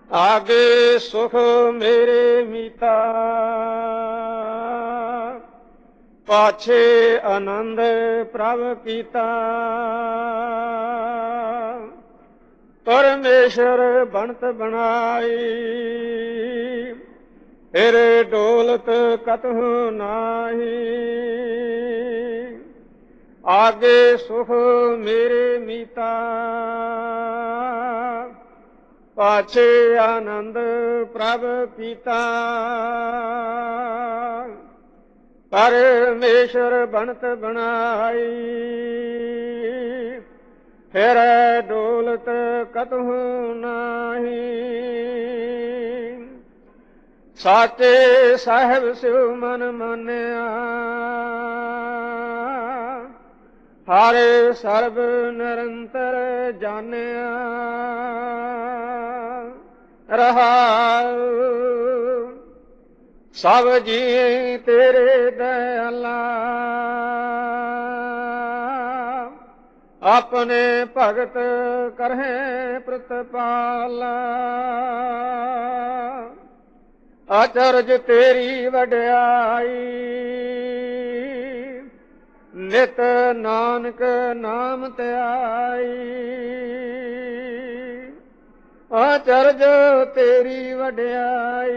ਆਗੇ ਸੁਖ ਮੇਰੇ ਮੀਤਾ, ਪਾਛੇ ਆਨੰਦ ਪ੍ਰਭ ਕੀਤਾ। ਪਰਮੇਸ਼ਰ ਬਣਤ ਬਣਾਈ, ਫਿਰ ਡੋਲਤ ਕਤਹੁ ਨਾਹੀ। ਆਗੇ ਸੁਖ ਮੇਰੇ ਮੀਤਾ, ਪਾਛੇ ਆਨੰਦ ਪ੍ਰਭ ਕੀਤਾ। ਪਰਮੇਸ਼ਰ ਬਣਤ ਬਣਾਈ, ਫਿਰ ਡੋਲਤ ਕਤਹੁ ਨਾਹੀ। ਸਾਚੇ ਸਾਹਿਬ ਸਿਉ ਮਨ ਮਾਨਿਆ, ਹਰ ਸਰਬ ਨਿਰੰਤਰ ਜਾਣਿਆ। ਰਹਾਉ ਸਭ ਜੀ ਤੇਰੇ ਦਇਆਲਾ, ਆਪਣੇ ਭਗਤ ਕਰਹਿ ਪ੍ਰਤਪਾਲਾ। ਅਚਰਜ ਤੇਰੀ ਵਡਿਆਈ, ਨਿਤ ਨਾਨਕ ਨਾਮ ਧਿਆਈ। ਅਚਰਜ ਤੇਰੀ ਵਡਿਆਈ,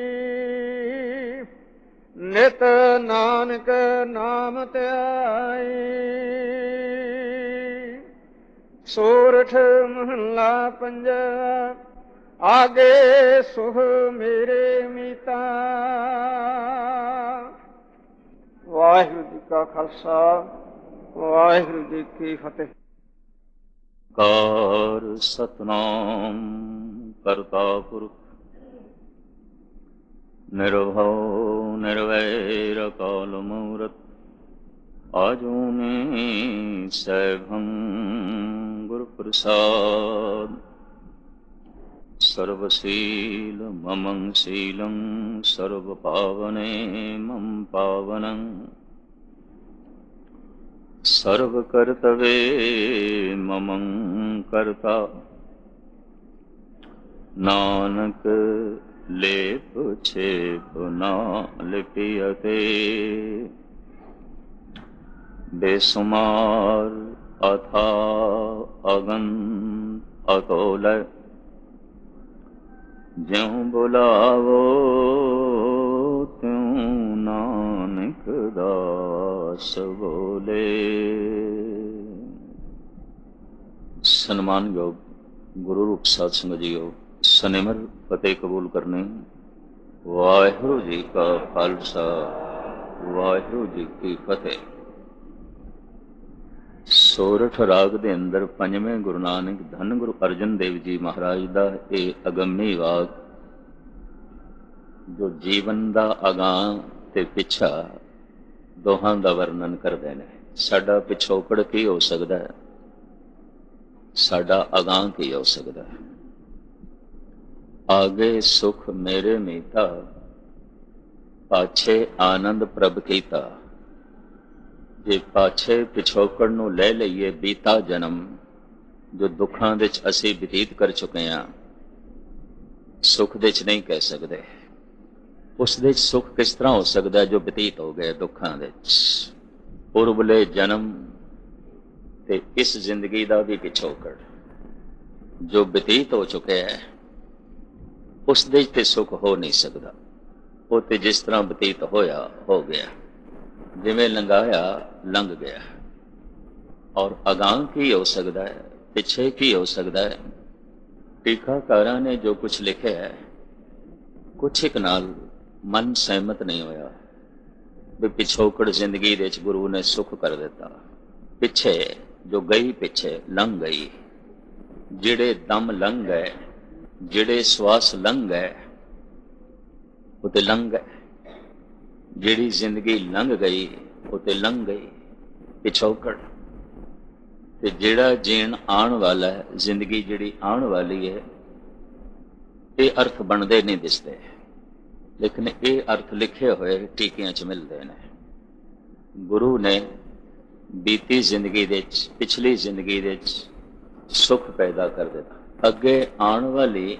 ਨਿਤ ਨਾਨਕ ਨਾਮ ਧਿਆਈ। ਸੋਰਠ ਮਹੱਲਾ ਪੰਜਵਾ। ਆਗੇ ਸੁਖ ਮੇਰੇ ਮੀਤਾ। ਵਾਹਿਗੁਰੂ ਜੀ ਕਾ ਖਾਲਸਾ, ਵਾਹਿਗੁਰੂ ਜੀ ਕੀ ਫਤਿਹ। ਕਾਰ ਸਤਨਾਮ ਕਰਤਾ ਪੁਰਖ, ਨਿਰਭਉ ਨਿਰਵੈਰ ਅਕਾਲ ਮੂਰਤ। ਆਜੂਨੀ ਸੈਭੰ ਗੁਰ ਪ੍ਰਸਾਦ। ਸਰਬ ਸੀਲ ਮਮੰ ਸੀਲੰ, ਸਰਬ ਪਾਵਨੇ ਮਮ ਪਾਵਨੰ। ਸਰਬ ਕਰਤਵੇ ਮਮੰ ਕਰਤਾ, ਨਾਨਕ ਲੇਪ ਛੇਪ ਨਾ ਲਿਪਿਯਤੇ। ਬੇਸੁਮਾਰ ਅਥਾ ਅਗਨ ਅਤੋਲੈ, ਜਿਉ ਬੁਲਾਵੋ ਤਿਉ ਨਾਨਕ ਦਾਸ ਬੋਲੇ। ਸਨਮਾਨਯੋਗ ਗੁਰੂ ਰੂਪ ਸਾਧ ਸੰਗਤ ਜੀਓ, ਸਨਿਮਰ ਫਤਿਹ ਕਬੂਲ ਕਰਨੇ। ਵਾਹਿਗੁਰੂ ਜੀ ਕਾ ਖਾਲਸਾ, ਵਾਹਿਗੁਰੂ ਜੀ ਕੀ ਫਤਿਹ। ਸੋਰਠ ਰਾਗ ਦੇ ਅੰਦਰ ਪੰਜਵੇਂ ਗੁਰੂ ਨਾਨਕ ਧੰਨ ਗੁਰੂ ਅਰਜਨ ਦੇਵ ਜੀ ਮਹਾਰਾਜ ਦਾ ਇਹ ਅਗੰਮੀ ਵਾਕ, ਜੋ ਜੀਵਨ ਦਾ ਅਗਾਂਹ ਤੇ ਪਿੱਛਾ ਦੋਹਾਂ ਦਾ ਵਰਣਨ ਕਰਦੇ ਨੇ। ਸਾਡਾ ਪਿਛੋਕੜ ਕੀ ਹੋ ਸਕਦਾ ਹੈ, ਸਾਡਾ ਅਗਾਂਹ ਕੀ ਹੋ ਸਕਦਾ ਹੈ। ਆਗੇ ਸੁਖ ਮੇਰੇ ਮੀਤਾ, ਪਾਛੇ ਆਨੰਦ ਪ੍ਰਭ ਕੀਤਾ। ਜੇ ਪਾਛੇ ਪਿਛੋਕੜ ਨੂੰ ਲੈ ਲਈਏ, ਬੀਤਾ ਜਨਮ ਜੋ ਦੁੱਖਾਂ ਦੇ ਵਿੱਚ ਅਸੀਂ ਬਤੀਤ ਕਰ ਚੁੱਕੇ ਹਾਂ, ਸੁੱਖ ਦੇ ਵਿੱਚ ਨਹੀਂ ਕਹਿ ਸਕਦੇ। ਉਸ ਦੇ ਵਿੱਚ ਸੁੱਖ ਕਿਸ ਤਰ੍ਹਾਂ ਹੋ ਸਕਦਾ ਜੋ ਬਤੀਤ ਹੋ ਗਏ ਦੁੱਖਾਂ ਦੇ ਵਿੱਚ। ਪੁਰਬਲੇ ਜਨਮ ਤੇ ਇਸ ਜ਼ਿੰਦਗੀ ਦਾ ਵੀ ਪਿਛੋਕੜ ਜੋ ਬਤੀਤ ਹੋ ਚੁੱਕਿਆ ਹੈ, ਉਸ ਦੇ ਵਿੱਚ ਤੇ ਸੁੱਖ ਹੋ ਨਹੀਂ ਸਕਦਾ। ਉਹ ਤੇ ਜਿਸ ਤਰ੍ਹਾਂ ਬਤੀਤ ਹੋਇਆ ਹੋ ਗਿਆ, ਜਿਵੇਂ ਲੰਘਾਇਆ ਲੰਘ ਗਿਆ। ਔਰ ਅਗਾਂਹ ਕੀ ਹੋ ਸਕਦਾ ਹੈ, ਪਿੱਛੇ ਕੀ ਹੋ ਸਕਦਾ ਹੈ। ਟੀਕਾਕਾਰਾਂ ਨੇ ਜੋ ਕੁਛ ਲਿਖਿਆ ਹੈ, ਕੁਛ ਇੱਕ ਨਾਲ ਮਨ ਸਹਿਮਤ ਨਹੀਂ ਹੋਇਆ ਵੀ ਪਿਛੋਕੜ ਜ਼ਿੰਦਗੀ ਦੇ ਵਿੱਚ ਗੁਰੂ ਨੇ ਸੁੱਖ ਕਰ ਦਿੱਤਾ। ਪਿੱਛੇ ਜੋ ਗਈ, ਪਿੱਛੇ ਲੰਘ ਗਈ, ਜਿਹੜੇ ਦਮ ਲੰਘ ਗਏ, ਜਿਹੜੇ ਸਵਾਸ ਲੰਘ ਗਏ, ਉਹ ਤੇ ਲੰਘ ਗਏ। ਜਿਹੜੀ ਜ਼ਿੰਦਗੀ ਲੰਘ ਗਈ ਉਹ ਤੇ ਲੰਘ ਗਈ, ਪਿਛੋਕੜ। ਤੇ ਜਿਹੜਾ ਜੀਣ ਆਉਣ ਵਾਲਾ ਹੈ, ਜ਼ਿੰਦਗੀ ਜਿਹੜੀ ਆਉਣ ਵਾਲੀ ਹੈ, ਇਹ ਅਰਥ ਬਣਦੇ ਨਹੀਂ ਦਿਸਦੇ, ਲੇਕਿਨ ਇਹ ਅਰਥ ਲਿਖੇ ਹੋਏ ਟੀਕਿਆਂ 'ਚ ਮਿਲਦੇ ਨੇ। ਗੁਰੂ ਨੇ ਬੀਤੀ ਜ਼ਿੰਦਗੀ ਦੇ ਵਿੱਚ, ਪਿਛਲੀ ਜ਼ਿੰਦਗੀ ਦੇ ਵਿੱਚ ਸੁੱਖ ਪੈਦਾ ਕਰ ਦਿੱਤਾ। ਅੱਗੇ ਆਉਣ ਵਾਲੀ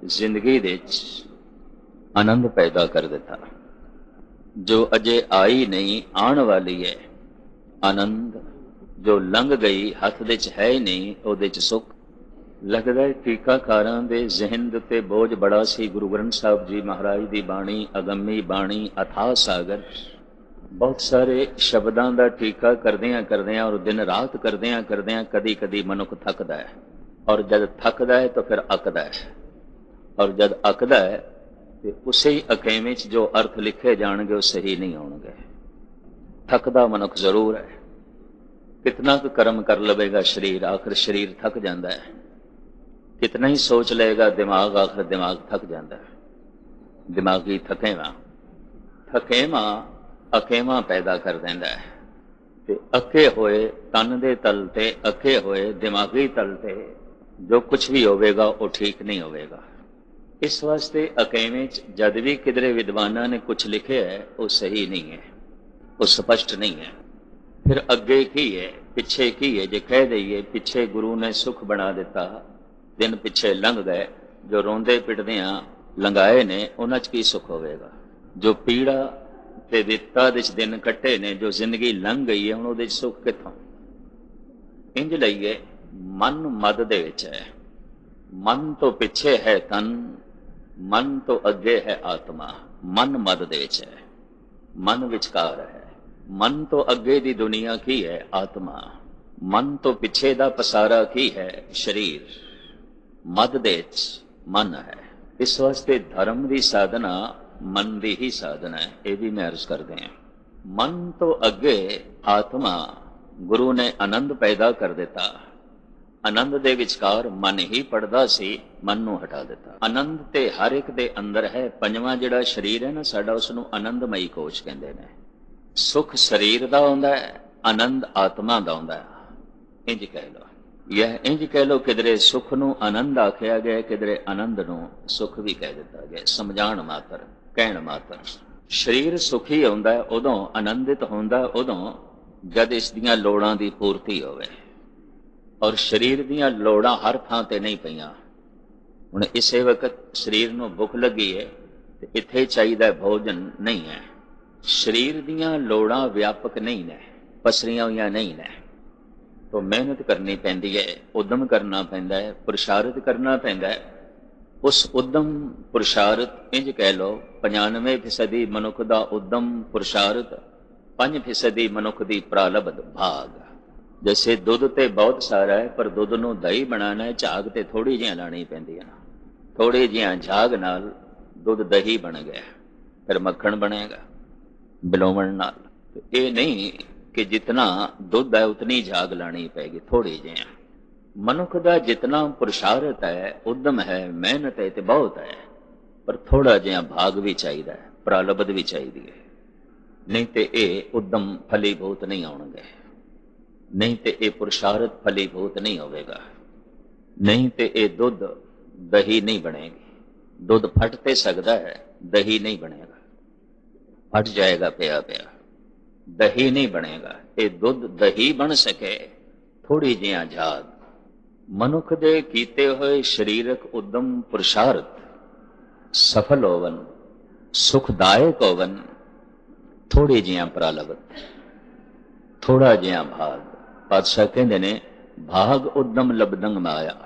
ਜ਼ਿੰਦਗੀ ਦੇ ਵਿੱਚ ਆਨੰਦ ਪੈਦਾ ਕਰ ਦਿੱਤਾ। ਜੋ ਅਜੇ ਆਈ ਨਹੀਂ, ਆਉਣ ਵਾਲੀ ਹੈ। ਆਨੰਦ ਜੋ ਲੰਘ ਗਈ, ਹੱਥ ਦੇ 'ਚ ਹੈ ਹੀ ਨਹੀਂ, ਉਹਦੇ 'ਚ ਸੁੱਖ। ਲੱਗਦਾ ਹੈ ਟੀਕਾਕਾਰਾਂ ਦੇ ਜ਼ਿਹਨ ਦੇ ਉੱਤੇ ਬੋਝ ਬੜਾ ਸੀ। ਗੁਰੂ ਗ੍ਰੰਥ ਸਾਹਿਬ ਜੀ ਮਹਾਰਾਜ ਦੀ ਬਾਣੀ, ਅਗੰਮੀ ਬਾਣੀ, ਅਥਾਹ ਸਾਗਰ, ਬਹੁਤ ਸਾਰੇ ਸ਼ਬਦਾਂ ਦਾ ਟੀਕਾ ਕਰਦਿਆਂ ਔਰ ਦਿਨ ਰਾਤ ਕਰਦਿਆਂ ਕਦੀ ਕਦੀ ਮਨੁੱਖ ਥੱਕਦਾ ਹੈ, ਔਰ ਜਦ ਥੱਕਦਾ ਹੈ ਤਾਂ ਫਿਰ ਅੱਕਦਾ ਹੈ, ਔਰ ਜਦ ਅੱਕਦਾ ਹੈ ਤੇ ਉਸੇ ਹੀ ਅਕੇਵੇਂ 'ਚ ਜੋ ਅਰਥ ਲਿਖੇ ਜਾਣਗੇ ਉਹ ਸਹੀ ਨਹੀਂ ਹੋਣਗੇ। ਥੱਕਦਾ ਮਨੁੱਖ ਜ਼ਰੂਰ ਹੈ। ਕਿਤਨਾ ਕੁ ਕਰਮ ਕਰ ਲਵੇਗਾ ਸਰੀਰ, ਆਖਰ ਸਰੀਰ ਥੱਕ ਜਾਂਦਾ ਹੈ। ਕਿਤਨਾ ਹੀ ਸੋਚ ਲਏਗਾ ਦਿਮਾਗ, ਆਖਰ ਦਿਮਾਗ ਥੱਕ ਜਾਂਦਾ ਹੈ। ਦਿਮਾਗੀ ਥਕੇਵਾਂ ਅਕੇਵਾਂ ਪੈਦਾ ਕਰ ਦਿੰਦਾ ਹੈ, ਤੇ ਅੱਕੇ ਹੋਏ ਤਨ ਦੇ ਤਲ ਤੇ, ਅੱਕੇ ਹੋਏ ਦਿਮਾਗੀ ਤਲ ਤੇ ਜੋ ਕੁਝ ਵੀ ਹੋਵੇਗਾ ਉਹ ਠੀਕ ਨਹੀਂ ਹੋਵੇਗਾ। ਇਸ ਵਾਸਤੇ ਅਕੇਵੇਂ 'ਚ ਜਦ ਵੀ ਕਿਧਰੇ ਵਿਦਵਾਨਾਂ ਨੇ ਕੁਝ ਲਿਖਿਆ ਹੈ ਉਹ ਸਹੀ ਨਹੀਂ ਹੈ, ਉਹ ਸਪਸ਼ਟ ਨਹੀਂ ਹੈ। ਫਿਰ ਅੱਗੇ ਕੀ ਹੈ, ਪਿੱਛੇ ਕੀ ਹੈ? ਜੇ ਕਹਿ ਦਈਏ ਪਿੱਛੇ ਗੁਰੂ ਨੇ ਸੁੱਖ ਬਣਾ ਦਿੱਤਾ, ਦਿਨ ਪਿੱਛੇ ਲੰਘ ਗਏ, ਜੋ ਰੋਂਦੇ ਪਿੱਟਦਿਆਂ ਲੰਘਾਏ ਨੇ ਉਹਨਾਂ 'ਚ ਕੀ ਸੁੱਖ ਹੋਵੇਗਾ? ਜੋ ਪੀੜਾ ਤੇ ਦਿੱਤਾ ਦੇ 'ਚ ਦਿਨ ਕੱਟੇ ਨੇ, ਜੋ ਜ਼ਿੰਦਗੀ ਲੰਘ ਗਈ ਹੈ, ਹੁਣ ਉਹਦੇ 'ਚ ਸੁੱਖ ਕਿੱਥੋਂ? ਇੰਜ ਲਈਏ, ਮਨ ਮਦ ਦੇ ਵਿੱਚ ਹੈ। ਮਨ ਤੋਂ ਪਿੱਛੇ ਹੈ ਤਨ, ਮਨ ਤੋਂ ਅੱਗੇ ਹੈ ਆਤਮਾ। ਮਨ ਮਦ ਦੇ ਵਿੱਚ ਹੈ, ਮਨ ਵਿਚਕਾਰ ਹੈ। ਮਨ ਤੋਂ ਅੱਗੇ ਦੀ ਦੁਨੀਆ ਕੀ ਹੈ? ਆਤਮਾ। ਮਨ ਤੋਂ ਪਿੱਛੇ ਦਾ ਪਸਾਰਾ ਕੀ ਹੈ? ਸਰੀਰ। ਮਦ ਦੇ ਵਿੱਚ ਮਨ ਹੈ। ਇਸ ਵਾਸਤੇ ਧਰਮ ਦੀ ਸਾਧਨਾ ਮਨ ਦੀ ਹੀ ਸਾਧਨਾ ਹੈ। ਇਹ ਵੀ ਮੈਂ ਅਰਜ਼ ਕਰਦੇ ਹਾਂ। ਮਨ ਤੋਂ ਅੱਗੇ ਆਤਮਾ, ਗੁਰੂ ਨੇ ਆਨੰਦ ਪੈਦਾ ਕਰ ਦਿੱਤਾ। ਆਨੰਦ ਦੇ ਵਿਚਕਾਰ ਮਨ ਹੀ ਪੜਦਾ ਸੀ, ਮਨ ਨੂੰ ਹਟਾ ਦਿੱਤਾ। ਆਨੰਦ ਤੇ ਹਰ ਇੱਕ ਦੇ ਅੰਦਰ ਹੈ। ਪੰਜਵਾਂ ਜਿਹੜਾ ਸਰੀਰ ਹੈ ਨਾ ਸਾਡਾ, ਉਸ ਨੂੰ ਆਨੰਦਮਈ ਕੋਸ਼ ਕਹਿੰਦੇ ਨੇ। ਸੁਖ ਸਰੀਰ ਦਾ ਆਉਂਦਾ ਹੈ, ਆਨੰਦ ਆਤਮਾ ਦਾ ਆਉਂਦਾ ਹੈ। ਇੰਜ ਕਹਿ ਲਓ, ਇਹ ਇੰਜ ਕਹਿ ਲਓ, ਕਿਧਰੇ ਸੁਖ ਨੂੰ ਆਨੰਦ ਆਖਿਆ ਗਿਆ, ਕਿਧਰੇ ਆਨੰਦ ਨੂੰ ਸੁਖ ਵੀ ਕਹਿ ਦਿੱਤਾ ਗਿਆ। ਸਮਝਾਣ ਮਾਤਰ, ਕਹਿਣ ਮਾਤਰ। ਸਰੀਰ ਸੁਖੀ ਆਉਂਦਾ ਹੈ ਉਦੋਂ, ਆਨੰਦਿਤ ਹੁੰਦਾ ਉਦੋਂ ਜਦ ਇਸ ਦੀਆਂ ਲੋੜਾਂ ਦੀ ਪੂਰਤੀ ਹੋਵੇ। ਔਰ ਸਰੀਰ ਦੀਆਂ ਲੋੜਾਂ ਹਰ ਥਾਂ ਤੇ ਨਹੀਂ ਪਈਆਂ। ਹੁਣ ਇਸੇ ਵਕਤ ਸਰੀਰ ਨੂੰ ਭੁੱਖ ਲੱਗੀ ਹੈ ਤੇ ਇੱਥੇ ਚਾਹੀਦਾ ਭੋਜਨ ਨਹੀਂ ਹੈ। ਸਰੀਰ ਦੀਆਂ ਲੋੜਾਂ ਵਿਆਪਕ ਨਹੀਂ ਨੇ, ਪਸਰੀਆਂ ਹੋਈਆਂ ਨਹੀਂ ਨੇ। ਤਾਂ ਮਿਹਨਤ ਕਰਨੀ ਪੈਂਦੀ ਹੈ, ਉਦਮ ਕਰਨਾ ਪੈਂਦਾ ਹੈ, ਪੁਰਸ਼ਾਰਥ ਕਰਨਾ ਪੈਂਦਾ ਹੈ। ਉਸ ਉਦਮ ਪੁਰਸ਼ਾਰਥ, ਇੰਜ ਕਹਿ ਲਓ 95% ਮਨੁੱਖ ਦਾ ਉਦਮ ਪੁਰਸ਼ਾਰਥ, 5% ਮਨੁੱਖ ਦੀ ਪ੍ਰਾਲਬਧ ਭਾਗ। ਜੈਸੇ ਦੁੱਧ ਤੇ ਬਹੁਤ ਸਾਰਾ ਹੈ, ਪਰ ਦੁੱਧ ਨੂੰ ਦਹੀਂ ਬਣਾਉਣਾ ਹੈ, ਝਾਗ ਤੇ ਥੋੜੀ ਜਿਹੀਆਂ ਲਾਣੀ ਪੈਂਦੀਆਂ ਨੇ। ਥੋੜੀ ਜਿਹੀਆਂ ਝਾਗ ਨਾਲ ਦੁੱਧ ਦਹੀਂ ਬਣ ਗਿਆ, ਫਿਰ ਮੱਖਣ ਬਣੇਗਾ ਬਿਲੋਵਣ ਨਾਲ। ਇਹ ਨਹੀਂ ਕਿ ਜਿਤਨਾ ਦੁੱਧ ਹੈ ਉਤਨੀ ਝਾਗ ਲਾਣੀ ਪੈਗੀ, ਥੋੜੀ ਜਿਹੀਆਂ। ਮਨੁੱਖ ਦਾ ਜਿਤਨਾ ਪੁਰਸ਼ਾਰਥ ਹੈ, ਉਦਮ ਹੈ, ਮਿਹਨਤ ਹੈ ਤੇ ਬਹੁਤ ਹੈ, ਪਰ ਥੋੜਾ ਜਿਹਾ ਭਾਗ ਵੀ ਚਾਹੀਦਾ ਹੈ, ਪ੍ਰਾਲਬਧ ਵੀ ਚਾਹੀਦੀ ਹੈ। ਨਹੀਂ ਤੇ ਇਹ ਉਦਮ ਫਲੀਭੂਤ ਨਹੀਂ ਆਉਣਗੇ, ਨਹੀਂ ਤੇ ਇਹ ਪੁਰਸ਼ਾਰਥ ਫਲੀਭੂਤ ਨਹੀਂ ਹੋਵੇਗਾ, ਨਹੀਂ ਤੇ ਇਹ ਦੁੱਧ ਦਹੀਂ ਨਹੀਂ ਬਣੇਗੀ। ਦੁੱਧ ਫਟ ਤੇ ਸਕਦਾ ਹੈ, ਦਹੀਂ ਨਹੀਂ ਬਣੇਗਾ। ਫਟ ਜਾਏਗਾ ਪਿਆ ਪਿਆ, ਦਹੀਂ ਨਹੀਂ ਬਣੇਗਾ। ਇਹ ਦੁੱਧ ਦਹੀਂ ਬਣ ਸਕੇ, ਥੋੜੀ ਜਿਹਾ ਝਾਗ। ਮਨੁੱਖ ਦੇ ਕੀਤੇ ਹੋਏ ਸਰੀਰਕ ਉਦਮ ਪੁਰਸ਼ਾਰਥ ਸਫਲ ਹੋਵਨ, ਸੁਖਦਾਇਕ ਹੋਵਨ, ਥੋੜੀ ਜਿਹਾ ਪ੍ਰਾਲਬਧ, ਥੋੜਾ ਜਿਹਾ ਭਾਗ। ਪਾਤਸ਼ਾਹ ਕਹਿੰਦੇ ਨੇ, ਭਾਗ ਉਦਮ ਲਬਦੰਗ ਮਾਇਆ।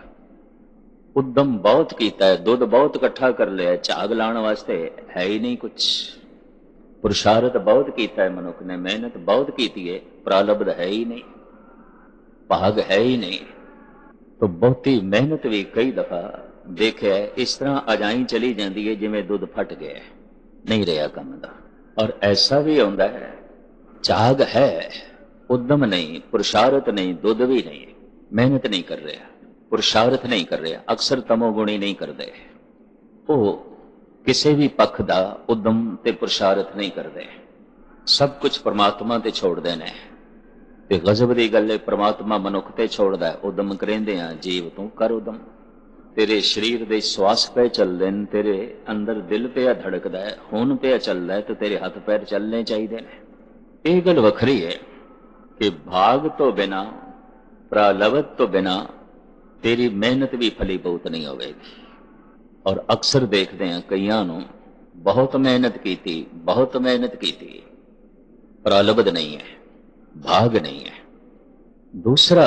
ਉਦਮ ਬਹੁਤ ਕੀਤਾ ਹੈ, ਦੁੱਧ ਬਹੁਤ ਇਕੱਠਾ ਕਰ ਲਿਆ, ਝਾਗ ਲਾਉਣ ਵਾਸਤੇ ਹੈ ਹੀ ਨਹੀਂ ਕੁਛ। ਪੁਰਸ਼ਾਰਥ ਬਹੁਤ ਕੀਤਾ ਹੈ ਮਨੁੱਖ ਨੇ, ਮਿਹਨਤ ਬਹੁਤ ਕੀਤੀ ਹੈ, ਪ੍ਰਾਲਬਧ ਹੈ ਹੀ ਨਹੀਂ, ਭਾਗ ਹੈ ਹੀ ਨਹੀਂ। ਤਾਂ ਬਹੁਤੀ ਮਿਹਨਤ ਵੀ ਕਈ ਦਫਾ ਦੇਖਿਆ ਇਸ ਤਰ੍ਹਾਂ ਅਜਾਈ ਚਲੀ ਜਾਂਦੀ ਹੈ ਜਿਵੇਂ ਦੁੱਧ ਫਟ ਗਿਆ, ਨਹੀਂ ਰਿਹਾ ਕੰਮ ਦਾ। ਔਰ ਐਸਾ ਵੀ ਆਉਂਦਾ ਹੈ, ਝਾਗ ਹੈ, ਉਦਮ ਨਹੀਂ, ਪੁਰਸ਼ਾਰਥ ਨਹੀਂ, ਦੁੱਧ ਵੀ ਨਹੀਂ, ਮਿਹਨਤ ਨਹੀਂ ਕਰ ਰਿਹਾ, ਪੁਰਸ਼ਾਰਥ ਨਹੀਂ ਕਰ ਰਿਹਾ। ਅਕਸਰ ਤਮੋਗੁਣੀ ਨਹੀਂ ਕਰਦੇ, ਉਹ ਕਿਸੇ ਵੀ ਪੱਖ ਦਾ ਉਦਮ ਤੇ ਪੁਰਸ਼ਾਰਥ ਨਹੀਂ ਕਰਦੇ, ਸਭ ਕੁਝ ਪਰਮਾਤਮਾ ਤੇ ਛੋੜਦੇ ਨੇ। ਤੇ ਗਜ਼ਬ ਦੀ ਗੱਲ ਹੈ, ਪਰਮਾਤਮਾ ਮਨੁੱਖ ਤੇ ਛੋੜਦਾ। ਉਦਮ ਕਰਿੰਦੇ ਆ, ਜੀਵ ਤੂੰ ਕਰ ਉਦਮ। ਤੇਰੇ ਸਰੀਰ ਦੇ ਸਵਾਸ ਪੈ ਚੱਲਦੇ ਨੇ, ਤੇਰੇ ਅੰਦਰ ਦਿਲ ਪਿਆ ਧੜਕਦਾ ਹੈ, ਖੂਨ ਪਿਆ ਚੱਲਦਾ ਹੈ, ਤੇ ਤੇਰੇ ਹੱਥ ਪੈਰ ਚੱਲਣੇ ਚਾਹੀਦੇ ਨੇ। ਇਹ ਗੱਲ ਵੱਖਰੀ ਹੈ ਕਿ ਭਾਗ ਤੋਂ ਬਿਨਾ, ਪ੍ਰਾਲਬਧ ਤੋਂ ਬਿਨਾ ਤੇਰੀ ਮਿਹਨਤ ਵੀ ਫਲੀਭੂਤ ਨਹੀਂ ਹੋਵੇਗੀ। ਔਰ ਅਕਸਰ ਦੇਖਦੇ ਹਾਂ ਕਈਆਂ ਨੂੰ ਬਹੁਤ ਮਿਹਨਤ ਕੀਤੀ ਪ੍ਰਲਬਧ ਨਹੀਂ ਹੈ, ਭਾਗ ਨਹੀਂ ਹੈ। ਦੂਸਰਾ,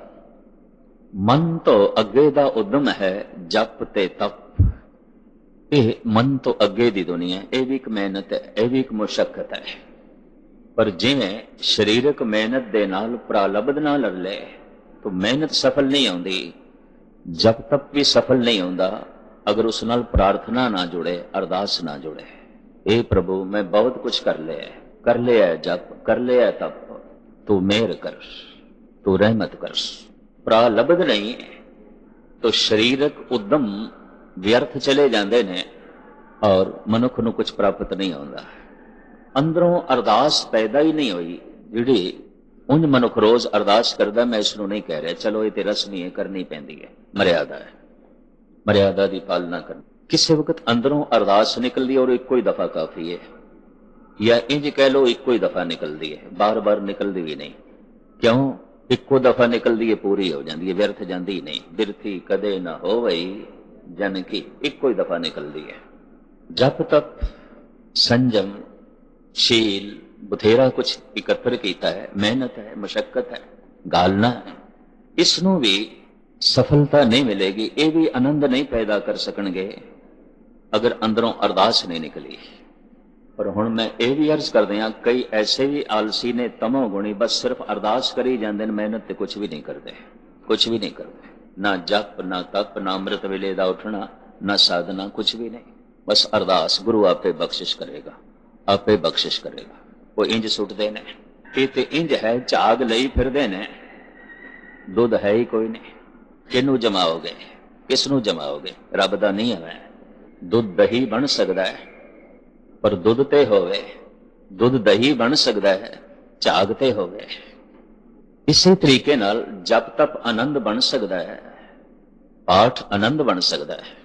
ਮਨ ਤੋਂ ਅੱਗੇ ਦਾ ਉਦਮ ਹੈ, ਜਪ ਤੇ ਤਪ। ਇਹ ਮਨ ਤੋਂ ਅੱਗੇ ਦੀ ਦੁਨੀਆ, ਇਹ ਵੀ ਇੱਕ ਮਿਹਨਤ ਹੈ, ਇਹ ਵੀ ਇੱਕ ਮੁਸ਼ੱਕਤ ਹੈ। ਪਰ ਜਿਵੇਂ ਸਰੀਰਕ ਮਿਹਨਤ ਦੇ ਨਾਲ ਪ੍ਰਲਬਧ ਨਾ ਲੜ ਲੈ ਤਾਂ ਮਿਹਨਤ ਸਫਲ ਨਹੀਂ ਆਉਂਦੀ, ਜਪ ਤਪ ਵੀ ਸਫਲ ਨਹੀਂ ਆਉਂਦਾ ਅਗਰ ਉਸ ਨਾਲ ਪ੍ਰਾਰਥਨਾ ਨਾ ਜੁੜੇ, ਅਰਦਾਸ ਨਾ ਜੁੜੇ। ਇਹ ਪ੍ਰਭੂ ਮੈਂ ਬਹੁਤ ਕੁਝ ਕਰ ਲਿਆ ਜਪ, ਕਰ ਲਿਆ ਤਪ, ਤੂੰ ਮਿਹਰ ਕਰ, ਤੂੰ ਰਹਿਮਤ ਕਰ। ਪ੍ਰਲਬਧ ਨਹੀਂ ਤਾਂ ਸਰੀਰਕ ਉਦਮ ਵਿਅਰਥ ਚਲੇ ਜਾਂਦੇ ਨੇ ਔਰ ਮਨੁੱਖ ਨੂੰ ਕੁਝ ਪ੍ਰਾਪਤ ਨਹੀਂ ਆਉਂਦਾ। ਅੰਦਰੋਂ ਅਰਦਾਸ ਪੈਦਾ ਹੀ ਨਹੀਂ ਹੋਈ ਜਿਹੜੀ ਉਂਝ ਮਨੁੱਖ ਰੋਜ਼ ਅਰਦਾਸ ਕਰਦਾ। ਮੈਂ ਇਸ ਨੂੰ ਨਹੀਂ ਕਹਿ ਰਿਹਾ, ਚਲੋ ਇਹ ਤੇ ਰਸਮੀ ਹੈ, ਕਰਨੀ ਪੈਂਦੀ ਹੈ, ਮਰਿਆਦਾ ਹੈ, ਮਰਿਆਦਾ ਦੀ ਪਾਲਣਾ ਕਰਨੀ। ਕਿਸੇ ਵਕਤ ਅੰਦਰੋਂ ਅਰਦਾਸ ਨਿਕਲਦੀ ਔਰ ਇੱਕੋ ਹੀ ਦਫਾ ਕਾਫੀ ਹੈ, ਜਾਂ ਇੰਜ ਕਹਿ ਲਓ ਇੱਕੋ ਹੀ ਦਫਾ ਨਿਕਲਦੀ ਹੈ, ਬਾਰ-ਬਾਰ ਨਿਕਲਦੀ ਵੀ ਨਹੀਂ। ਕਿਉਂ? ਇੱਕੋ ਦਫਾ ਨਿਕਲਦੀ ਹੈ, ਪੂਰੀ ਹੋ ਜਾਂਦੀ ਹੈ, ਵਿਅਰਥ ਜਾਂਦੀ ਨਹੀਂ। ਬਿਰਥੀ ਕਦੇ ਨਾ ਹੋਵਈ ਜਨ ਕੀ, ਇੱਕੋ ਹੀ ਦਫਾ ਨਿਕਲਦੀ ਹੈ। ਜਪ ਤਪ, ਸੰਜਮ, ਸ਼ੀਲ, ਬਥੇਰਾ ਕੁਛ ਇਕੱਤਰ ਕੀਤਾ ਹੈ, ਮਿਹਨਤ ਹੈ, ਮੁਸ਼ੱਕਤ ਹੈ, ਗਾਲਣਾ ਹੈ। ਇਸ ਨੂੰ ਵੀ ਸਫਲਤਾ ਨਹੀਂ ਮਿਲੇਗੀ, ਇਹ ਵੀ ਆਨੰਦ ਨਹੀਂ ਪੈਦਾ ਕਰ ਸਕਣਗੇ ਅਗਰ ਅੰਦਰੋਂ ਅਰਦਾਸ ਨਹੀਂ ਨਿਕਲੀ। ਪਰ ਹੁਣ ਮੈਂ ਇਹ ਵੀ ਅਰਜ਼ ਕਰਦੇ ਹਾਂ, ਕਈ ਐਸੇ ਵੀ ਆਲਸੀ ਨੇ, ਤਮੋ ਗੁਣੀ, ਬਸ ਸਿਰਫ ਅਰਦਾਸ ਕਰੀ ਜਾਂਦੇ ਨੇ, ਮਿਹਨਤ ਤੇ ਕੁਛ ਵੀ ਨਹੀਂ ਕਰਦੇ, ਕੁਛ ਵੀ ਨਹੀਂ ਕਰਦੇ। ਨਾ ਜਪ, ਨਾ ਤਪ, ਨਾ ਅੰਮ੍ਰਿਤ ਵੇਲੇ ਦਾ ਉੱਠਣਾ, ਨਾ ਸਾਧਨਾ, ਕੁਛ ਵੀ ਨਹੀਂ, ਬਸ ਅਰਦਾਸ। ਗੁਰੂ ਆਪੇ ਬਖਸ਼ਿਸ਼ ਕਰੇਗਾ, ਆਪੇ ਬਖਸ਼ਿਸ਼ ਕਰੇਗਾ। ਉਹ ਇੰਜ ਸੁੱਟਦੇ ਨੇ, ਇਹ ਤੇ ਇੰਜ ਹੈ, ਝਾਗ ਲਈ ਫਿਰਦੇ ਨੇ, ਦੁੱਧ ਹੈ ਹੀ ਕੋਈ ਨਹੀਂ। ਕਿਹਨੂੰ ਜਮਾਓਗੇ, ਕਿਸ ਨੂੰ ਜਮਾਓਗੇ? ਰੱਬ ਦਾ ਨਹੀਂ ਹੈ। ਦੁੱਧ ਦਹੀਂ ਬਣ ਸਕਦਾ ਹੈ, ਪਰ ਦੁੱਧ ਤੇ ਹੋਵੇ। ਦੁੱਧ ਦਹੀਂ ਬਣ ਸਕਦਾ ਹੈ, ਝਾਗ ਤੇ ਹੋਵੇ। ਇਸੇ ਤਰੀਕੇ ਨਾਲ ਜਪ ਤਪ ਆਨੰਦ ਬਣ ਸਕਦਾ ਹੈ, ਪਾਠ ਆਨੰਦ ਬਣ ਸਕਦਾ ਹੈ,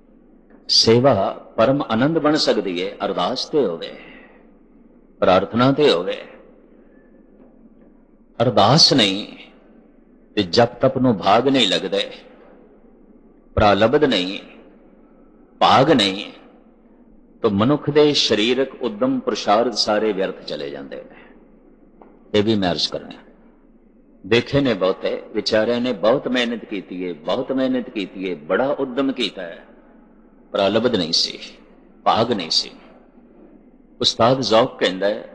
ਸੇਵਾ ਪਰਮ ਆਨੰਦ ਬਣ ਸਕਦੀ ਹੈ, ਅਰਦਾਸ ਤੇ ਹੋਵੇ, ਪ੍ਰਾਰਥਨਾ ਤੇ ਹੋਵੇ। ਅਰਦਾਸ ਨਹੀਂ ਤੇ ਜਪ ਤਪ ਨੂੰ ਭਾਗ ਨਹੀਂ ਲੱਗਦੇ, ਪ੍ਰਲਬਧ ਨਹੀਂ, ਭਾਗ ਨਹੀਂ, ਤਾਂ ਮਨੁੱਖ ਦੇ ਸਰੀਰਕ ਉਦਮ ਪੁਰਸ਼ਾਰਥ ਸਾਰੇ ਵਿਅਰਥ ਚਲੇ ਜਾਂਦੇ ਨੇ। ਇਹ ਵੀ ਮੈਂ ਅਰਜ਼ ਕਰਨਾ। ਦੇਖੇ ਨੇ ਬਹੁਤੇ ਵਿਚਾਰਿਆਂ ਨੇ ਬਹੁਤ ਮਿਹਨਤ ਕੀਤੀ ਹੈ, ਬਹੁਤ ਮਿਹਨਤ ਕੀਤੀ ਹੈ, ਬੜਾ ਉਦਮ ਕੀਤਾ ਹੈ, ਪ੍ਰਲਬਧ ਨਹੀਂ ਸੀ, ਭਾਗ ਨਹੀਂ ਸੀ। ਉਸਤਾਦ ਜ਼ੌਕ ਕਹਿੰਦਾ ਹੈ,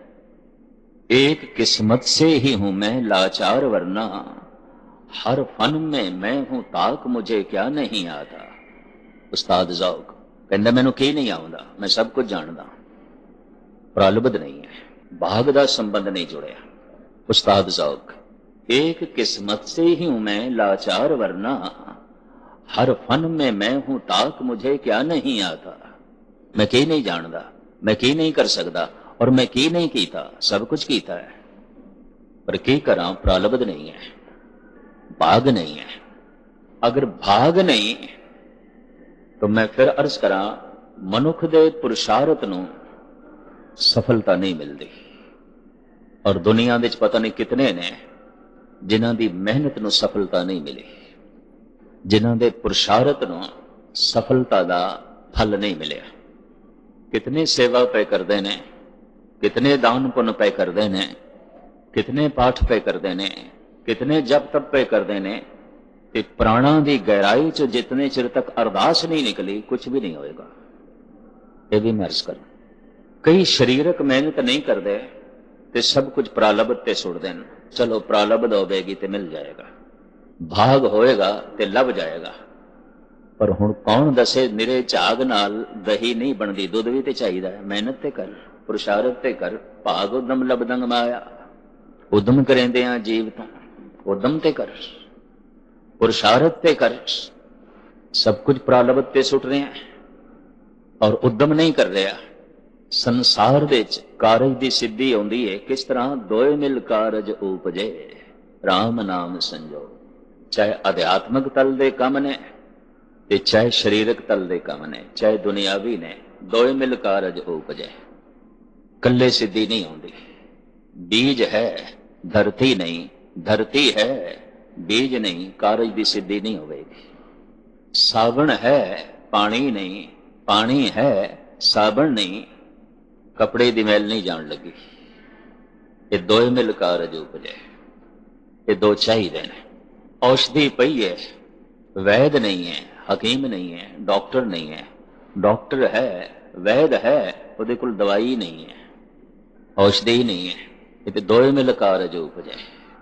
एक किस्मत से ही हूं मैं लाचार वरना हर फन में मैं हूं ताक मुझे क्या नहीं आता। उस्ताद ज़ौक़ कहता मैनू की नहीं आउंदा, मैं सब कुछ जानदा। प्रलबध नहीं है, भाग दा संबंध नहीं जुड़िया। उस्ताद ज़ौक़ एक किस्मत से ही हूं मैं लाचार वरना हर फन में मैं हूं ताक मुझे क्या नहीं आता। मैं की नहीं जानदा, मैं की नहीं कर सकता, और मैं की नहीं कीता, सब कुछ कीता है, पर की करा? प्रलबध नहीं है, भाग नहीं है। अगर भाग नहीं तो मैं फिर अर्ज करा, मनुख दे पुरुषार्थ नूं सफलता नहीं मिलती। और दुनिया दे पता नहीं कितने ने जिन्हां दी मेहनत नूं सफलता नहीं मिली, जिन्हां दे पुरुषार्थ नूं सफलता दा फल नहीं मिलिया। कितने सेवा पे करते ने, कितने दान पुण्य पे करते ने, कितने पाठ पे करते ने, कितने जप तप पे करते ने, ते प्राणा दी गहराई च जितने चिर तक अरदास नहीं निकली कुछ भी नहीं होएगा। यह भी मैं अर्ज कर, कई शरीरक मेहनत नहीं करते ते सब कुछ प्रालब्ध ते सुट देन। चलो प्रालब्ध होगी ते मिल जाएगा, भाग होएगा ते लभ जाएगा। पर हुण कौन दसे निरे झाग नाल दही नहीं बनती, दुध भी ते चाहिदा है। मेहनत ते कर, पुरुषार्थ ते कर, भाग उदम लबदंग माया। उदम करेंदे आ जीव तो उदम ते कर, पुरुषार्थ ते कर, सब कुछ प्रालब्ध ते सुट रहे हैं और उदम नहीं कर रहा। संसार दे विच कारज दी सिद्धि आउंदी है किस तरह? दोए मिल कारज उपजे राम नाम संजो। चाहे अध्यात्मक तल दे काम ने ते चाहे शरीरक तल दे काम ने, चाहे दुनियावी ने, दोए मिल कारज उपजे। कल्ले सिद्धि नहीं आउंदी। बीज है धरती नहीं, धरती है बीज नहीं, कारज दी सिद्धि नहीं होगी। सावण है ਪਾਣੀ ਨਹੀਂ, ਪਾਣੀ ਹੈ ਸਾਬਣ ਨਹੀਂ, ਕਪੜੇ ਦੀ ਮੈਲ ਨਹੀਂ ਜਾਣ ਲੱਗੀ। ਇਹ ਦੋਏ ਮਿਲ ਕਾਰਜ ਉਪਜੇ। ਇਹ ਦੋ ਚਾਹੀਦੇ ਨੇ। ਔਸ਼ਧੀ ਪਈ ਹੈ, ਵੈਦ ਨਹੀਂ ਹੈ, ਹਕੀਮ ਨਹੀਂ ਹੈ, ਡਾਕਟਰ ਨਹੀਂ ਹੈ। ਡਾਕਟਰ ਹੈ, ਵੈਦ ਹੈ, ਉਹਦੇ ਕੋਲ ਦਵਾਈ ਨਹੀਂ ਹੈ, ਔਸ਼ਧੀ ਨਹੀਂ ਹੈ। ਇਹ ਤੇ ਦੋਏ ਮਿਲ ਕਾਰਜ ਉਪਜੇ।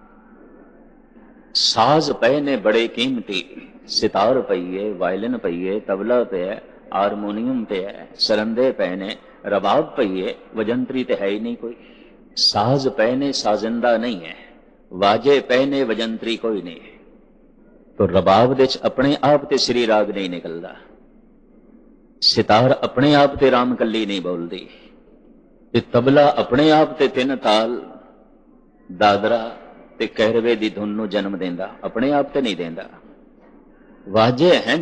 ਸਾਜ਼ ਪਏ ਨੇ ਬੜੇ ਕੀਮਤੀ, ਸਿਤਾਰ ਪਈ ਹੈ, ਵਾਇਲਿਨ ਪਈ ਹੈ, ਤਬਲਾ ਪਿਆ, ਹਾਰਮੋਨੀਅਮ ਪਿਆ, ਸਰੰਦੇ ਪਏ ਨੇ, ਰਬਾਬ ਪਈ ਹੈ, ਵਜੰਤਰੀ ਤੇ ਹੈ ਹੀ ਨਹੀਂ ਕੋਈ। ਸਾਜ਼ ਪਏ ਨੇ, ਸਾਜ਼ਿੰਦਾ ਨਹੀਂ ਹੈ, ਵਾਜੇ ਪਏ ਨੇ, ਵਜੰਤਰੀ ਕੋਈ ਨਹੀਂ। ਤੋ ਰਬਾਬ ਦੇ ਚ ਆਪਣੇ ਆਪ ਤੇ ਸ੍ਰੀ ਰਾਗ ਨਹੀਂ ਨਿਕਲਦਾ, ਸਿਤਾਰ ਆਪਣੇ ਆਪ ਤੇ ਰਾਮ ਕੱਲੀ ਨਹੀਂ ਬੋਲਦੀ, ਤੇ ਤਬਲਾ ਆਪਣੇ ਆਪ ਤੇ ਤਿੰਨ ਤਾਲ, ਦਾਦਰਾ ਤੇ ਕਹਿਰਵੇ ਦੀ ਧੁਨ ਨੂੰ ਜਨਮ ਦਿੰਦਾ, ਆਪਣੇ ਆਪ ਤੇ ਨਹੀਂ ਦਿੰਦਾ। ਵਾਜੇ ਹਨ,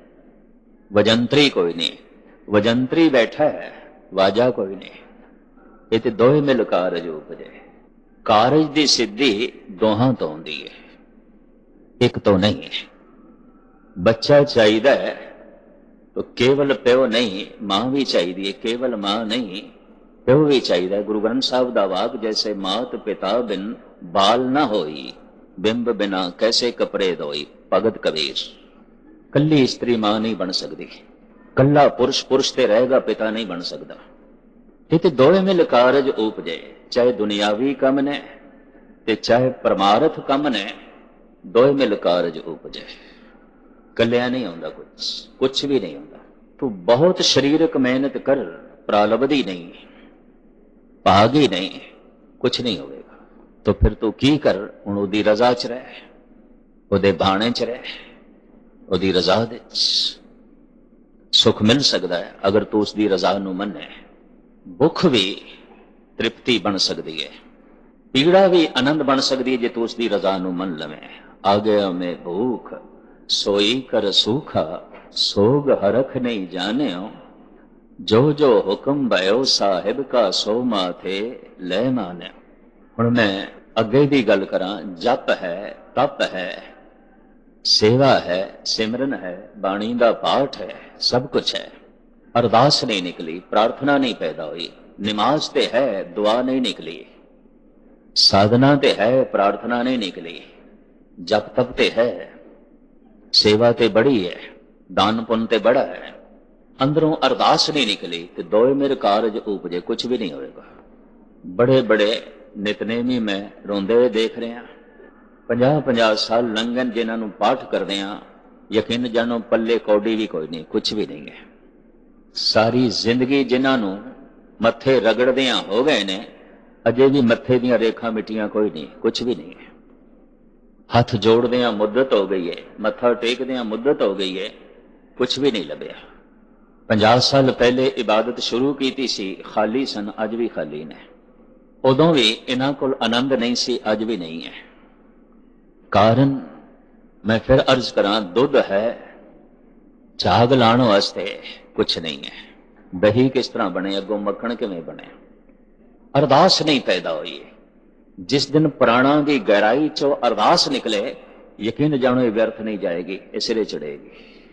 ਵਜੰਤਰੀ ਕੋਈ ਨਹੀਂ। ਵਜੰਤਰੀ ਬੈਠਾ ਹੈ, ਵਾਜਾ ਕੋਈ ਨਹੀਂ। ਇਹ ਤੇ ਦੋਵੇਂ ਮਿਲ ਕਾਰਜ ਉਪਜੇ। ਕਾਰਜ ਦੀ ਸਿੱਧੀ ਦੋਹਾਂ ਤੋਂ ਆਉਂਦੀ ਹੈ, ਇੱਕ ਤੋਂ ਨਹੀਂ ਹੈ। ਬੱਚਾ ਚਾਹੀਦਾ ਹੈ ਤਾਂ ਕੇਵਲ ਪਿਓ ਨਹੀਂ, ਮਾਂ ਵੀ ਚਾਹੀਦੀ ਹੈ। ਕੇਵਲ ਮਾਂ ਨਹੀਂ, ਪਿਓ ਵੀ ਚਾਹੀਦਾ। ਗੁਰੂ ਗ੍ਰੰਥ ਸਾਹਿਬ ਦਾ ਵਾਕ, ਜੈਸੇ ਮਾਤ ਪਿਤਾ ਬਿਨ ਬਾਲ ਨਾ ਹੋਈ, ਬਿੰਬ ਬਿਨਾ ਕੈਸੇ ਕਪੜੇ ਧੋਈ। ਭਗਤ ਕਬੀਰ। ਕੱਲੀ ਇਸਤਰੀ ਮਾਂ ਨਹੀਂ ਬਣ ਸਕਦੀ, ਕੱਲਾ ਪੁਰਸ਼ ਪੁਰਸ਼ ਤੇ ਰਹੇਗਾ, ਪਿਤਾ ਨਹੀਂ ਬਣ ਸਕਦਾ। ਇਹ ਤੇ ਦੋਵੇਂ ਮਿਲ ਕਾਰਜ ਉਪਜੇ। ਚਾਹੇ ਦੁਨਿਆਵੀ ਕੰਮ ਨੇ ਤੇ ਚਾਹੇ ਪਰਮਾਰਥ ਕੰਮ ਨੇ, ਦੋਵੇਂ ਮਿਲ ਕਾਰਜ ਉਪਜੇ। ਕੱਲਿਆ ਨਹੀਂ ਆਉਂਦਾ ਕੁਛ ਵੀ ਨਹੀਂ ਆਉਂਦਾ। ਤੂੰ ਬਹੁਤ ਸਰੀਰਕ ਮਿਹਨਤ ਕਰ, ਪ੍ਰਾਲਬਧੀ ਨਹੀਂ, ਭਾਗ ਹੀ ਨਹੀਂ, ਕੁਛ ਨਹੀਂ ਹੋਵੇਗਾ। तो फिर तू की कर, ਹੁਣ ਉਹਦੀ ਰਜ਼ਾ ਚ ਰਹਿ, ਉਹਦੇ ਬਾਣੇ ਚ ਰਹਿ, ਉਹਦੀ ਰਜ਼ਾ ਦੇ ਸੁਖ ਮਿਲ ਸਕਦਾ ਹੈ ਅਗਰ ਤੂੰ ਉਸ ਦੀ ਰਜ਼ਾ ਨੂੰ ਮੰਨੇ। ਭੁੱਖ ਵੀ ਤ੍ਰਿਪਤੀ ਬਣ ਸਕਦੀ ਹੈ, ਪੀੜਾ ਵੀ ਆਨੰਦ ਬਣ ਸਕਦੀ ਹੈ ਜੇ ਤੂੰ ਉਸ ਦੀ ਰਜ਼ਾ ਨੂੰ ਮੰਨ ਲਵੇਂ। ਆ ਗਿਆ ਮੈਂ ਭੂਖ ਸੋਈ ਕਰ ਸੂਖਾ, ਸੋਗ ਹਰਖ ਨਹੀਂ ਜਾਣਿਓ, ਜੋ ਜੋ ਹੁਕਮ ਭਇਓ ਸਾਹਿਬ ਕਾ ਸੋ ਮਾਥੇ ਲੈ ਮਾਨਿਓ। ਹੁਣ ਮੈਂ ਅੱਗੇ ਦੀ ਗੱਲ ਕਰਾਂ। ਜਪ ਹੈ, ਤਪ ਹੈ, ਸੇਵਾ ਹੈ, ਸਿਮਰਨ ਹੈ, ਬਾਣੀ ਦਾ ਪਾਠ ਹੈ, ਸਭ ਕੁਛ ਹੈ। ਅਰਦਾਸ ਨਹੀਂ ਨਿਕਲੀ, ਪ੍ਰਾਰਥਨਾ ਨਹੀਂ ਪੈਦਾ ਹੋਈ। ਨਮਾਜ਼ ਤੇ ਹੈ, ਦੁਆ ਨਹੀਂ ਨਿਕਲੀ। ਸਾਧਨਾ ਤੇ ਹੈ, ਪ੍ਰਾਰਥਨਾ ਨਹੀਂ ਨਿਕਲੀ। ਜਪ ਤਪ ਤੇ ਹੈ, ਸੇਵਾ ਤੇ ਬੜੀ ਹੈ, ਦਾਨ ਪੁੰਨ ਤੇ ਬੜਾ ਹੈ, ਅੰਦਰੋਂ ਅਰਦਾਸ ਨਹੀਂ ਨਿਕਲੀ ਤੇ ਦੋਏ ਮੇਰੇ ਕਾਰਜ ਉਪਜੇ, ਕੁਛ ਵੀ ਨਹੀਂ ਹੋਏਗਾ। ਬੜੇ ਬੜੇ ਨਿਤਨੇਮੀ ਮੈਂ ਰੋਂਦੇ ਹੋਏ ਦੇਖ ਰਿਹਾ। 50-50 ਸਾਲ ਲੰਘਣ ਜਿਨ੍ਹਾਂ ਨੂੰ ਪਾਠ ਕਰਦੇ ਆ, ਯਕੀਨ ਜਾਣੋ ਪੱਲੇ ਕੌਡੀ ਵੀ ਕੋਈ ਨਹੀਂ, ਕੁਛ ਵੀ ਨਹੀਂ ਹੈ। ਸਾਰੀ ਜ਼ਿੰਦਗੀ ਜਿਨ੍ਹਾਂ ਨੂੰ ਮੱਥੇ ਰਗੜਦਿਆਂ ਹੋ ਗਏ ਨੇ, ਅਜੇ ਵੀ ਮੱਥੇ ਦੀਆਂ ਰੇਖਾਂ ਮਿੱਟੀਆਂ ਕੋਈ ਨਹੀਂ, ਕੁਛ ਵੀ ਨਹੀਂ ਹੈ। ਹੱਥ ਜੋੜਦਿਆਂ ਮੁੱਦਤ ਹੋ ਗਈ ਹੈ, ਮੱਥਾ ਟੇਕਦਿਆਂ ਮੁੱਦਤ ਹੋ ਗਈ ਹੈ, ਕੁਛ ਵੀ ਨਹੀਂ ਲੱਭਿਆ। 50 ਸਾਲ ਪਹਿਲੇ ਇਬਾਦਤ ਸ਼ੁਰੂ ਕੀਤੀ ਸੀ, ਖਾਲੀ ਸਨ, ਅੱਜ ਵੀ ਖਾਲੀ ਨੇ। ਉਦੋਂ ਵੀ ਇਹਨਾਂ ਕੋਲ ਆਨੰਦ ਨਹੀਂ ਸੀ, ਅੱਜ ਵੀ ਨਹੀਂ ਹੈ। ਕਾਰਨ ਮੈਂ ਫਿਰ ਅਰਜ਼ ਕਰਾਂ, ਦੁੱਧ ਹੈ, ਝਾਗ ਲਾਉਣ ਵਾਸਤੇ ਕੁਛ ਨਹੀਂ ਹੈ। ਦਹੀਂ ਕਿਸ ਤਰ੍ਹਾਂ ਬਣੇ, ਅੱਗੋਂ ਮੱਖਣ ਕਿਵੇਂ ਬਣੇ? ਅਰਦਾਸ ਨਹੀਂ ਪੈਦਾ ਹੋਈ। ਜਿਸ ਦਿਨ ਪ੍ਰਾਣਾਂ ਦੀ ਗਹਿਰਾਈ ਚੋਂ ਅਰਦਾਸ ਨਿਕਲੇ, ਯਕੀਨ ਜਾਣੋ ਇਹ ਵਿਅਰਥ ਨਹੀਂ ਜਾਏਗੀ, ਇਹ ਸਿਰੇ ਚੜੇਗੀ।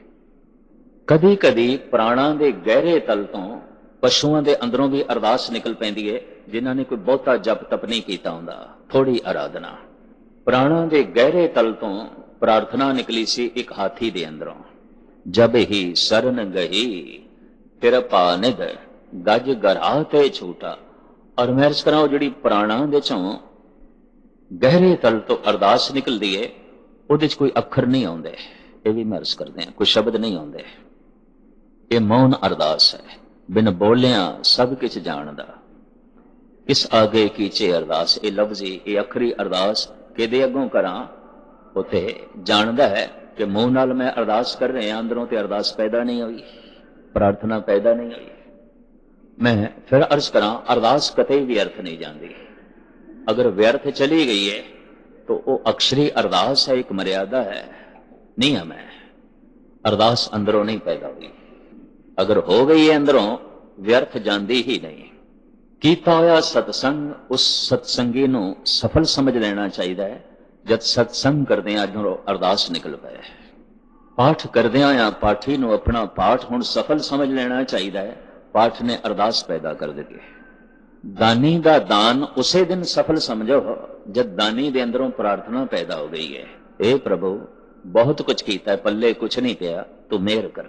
ਕਦੀ ਕਦੀ ਪ੍ਰਾਣਾਂ ਦੇ ਗਹਿਰੇ ਤਲ ਤੋਂ, ਪਸ਼ੂਆਂ ਦੇ ਅੰਦਰੋਂ ਵੀ ਅਰਦਾਸ ਨਿਕਲ ਪੈਂਦੀ ਹੈ, ਜਿਨ੍ਹਾਂ ਨੇ ਕੋਈ ਬਹੁਤਾ ਜਪ ਤਪ ਨਹੀਂ ਕੀਤਾ ਹੁੰਦਾ, ਥੋੜੀ ਆਰਾਧਨਾ। ਪ੍ਰਾਣਾਂ ਦੇ ਗਹਿਰੇ ਤਲ ਤੋਂ ਪ੍ਰਾਰਥਨਾ ਨਿਕਲੀ ਸੀ ਇੱਕ ਹਾਥੀ ਦੇ ਅੰਦਰੋਂ। ਜਬ ਹੀ ਸਰਨ ਗਹੀ ਕਿਰਪਾ ਨਿਧ, ਗਜ ਗਰਾ ਤੇ ਛੂਟਾ। ਔਰ ਮੈਂ ਅਰਜ਼ ਕਰਾਂ, ਉਹ ਜਿਹੜੀ ਪ੍ਰਾਣਾਂ ਦੇ ਚੋਂ ਗਹਿਰੇ ਤਲ ਤੋਂ ਅਰਦਾਸ ਨਿਕਲਦੀ ਹੈ, ਉਹਦੇ ਚ ਕੋਈ ਅੱਖਰ ਨਹੀਂ ਆਉਂਦੇ। ਇਹ ਵੀ ਮੈਂ ਅਰਜ਼ ਕਰਦੇ ਹਾਂ, ਕੋਈ ਸ਼ਬਦ ਨਹੀਂ ਆਉਂਦੇ। ਇਹ ਮੌਨ ਅਰਦਾਸ ਹੈ, ਬਿਨ ਬੋਲਿਆਂ ਸਭ ਕੁਝ ਜਾਣਦਾ। ਇਸ ਆਗੇ ਕੀਚੇ ਅਰਦਾਸ, ਇਹ ਲਫ਼ਜ਼ੀ, ਇਹ ਅੱਖਰੀ ਅਰਦਾਸ ਕਿਹਦੇ ਅੱਗੋਂ ਕਰਾਂ? ਉਥੇ ਜਾਣਦਾ ਹੈ ਕਿ ਮੂੰਹ ਨਾਲ ਮੈਂ ਅਰਦਾਸ ਕਰ ਰਿਹਾ, ਅੰਦਰੋਂ ਤੇ ਅਰਦਾਸ ਪੈਦਾ ਨਹੀਂ ਹੋਈ, ਪ੍ਰਾਰਥਨਾ ਪੈਦਾ ਨਹੀਂ ਹੋਈ। ਮੈਂ ਫਿਰ ਅਰਜ਼ ਕਰਾਂ, ਅਰਦਾਸ ਕਦੇ ਵੀ ਅਰਥ ਨਹੀਂ ਜਾਂਦੀ। ਅਗਰ ਵਿਅਰਥ ਚਲੀ ਗਈ ਹੈ ਤਾਂ ਉਹ ਅਕਸ਼ਰੀ ਅਰਦਾਸ ਹੈ, ਇੱਕ ਮਰਿਆਦਾ ਹੈ, ਨਿਯਮ ਹੈ। ਅਰਦਾਸ ਅੰਦਰੋਂ ਨਹੀਂ ਪੈਦਾ ਹੋਈ। ਅਗਰ ਹੋ ਗਈ ਹੈ ਅੰਦਰੋਂ, ਵਿਅਰਥ ਜਾਂਦੀ ਹੀ ਨਹੀਂ। ਕੀਤਾ ਹੋਇਆ ਸਤਸੰਗ, ਉਸ ਸਤਸੰਗੀ ਨੂੰ ਸਫਲ ਸਮਝ ਲੈਣਾ ਚਾਹੀਦਾ ਹੈ। ਜਦ ਸਤਸੰਗ ਕਰਦੇ ਹਾਂ, ਅੰਦਰੋਂ ਅਰਦਾਸ ਨਿਕਲ ਪਏ। ਪਾਠ ਕਰਦਿਆਂ ਆ ਪਾਠੀ ਨੂੰ ਆਪਣਾ ਪਾਠ ਹੁਣ ਸਫਲ ਸਮਝ ਲੈਣਾ ਚਾਹੀਦਾ ਹੈ। ਪਾਠ ਨੇ ਅਰਦਾਸ ਪੈਦਾ ਕਰ ਦਿੱਤੀ ਹੈ। ਦਾਨੀ ਦਾ ਦਾਨ ਉਸੇ ਦਿਨ ਸਫਲ ਸਮਝੋ ਜਦ ਦਾਨੀ ਦੇ ਅੰਦਰੋਂ ਪ੍ਰਾਰਥਨਾ ਪੈਦਾ ਹੋ ਗਈ ਹੈ, हे ਪ੍ਰਭੂ ਬਹੁਤ ਕੁਝ ਕੀਤਾ ਹੈ, ਪੱਲੇ ਕੁਝ ਨਹੀਂ ਪਿਆ, ਤੂੰ ਮਿਹਰ ਕਰ,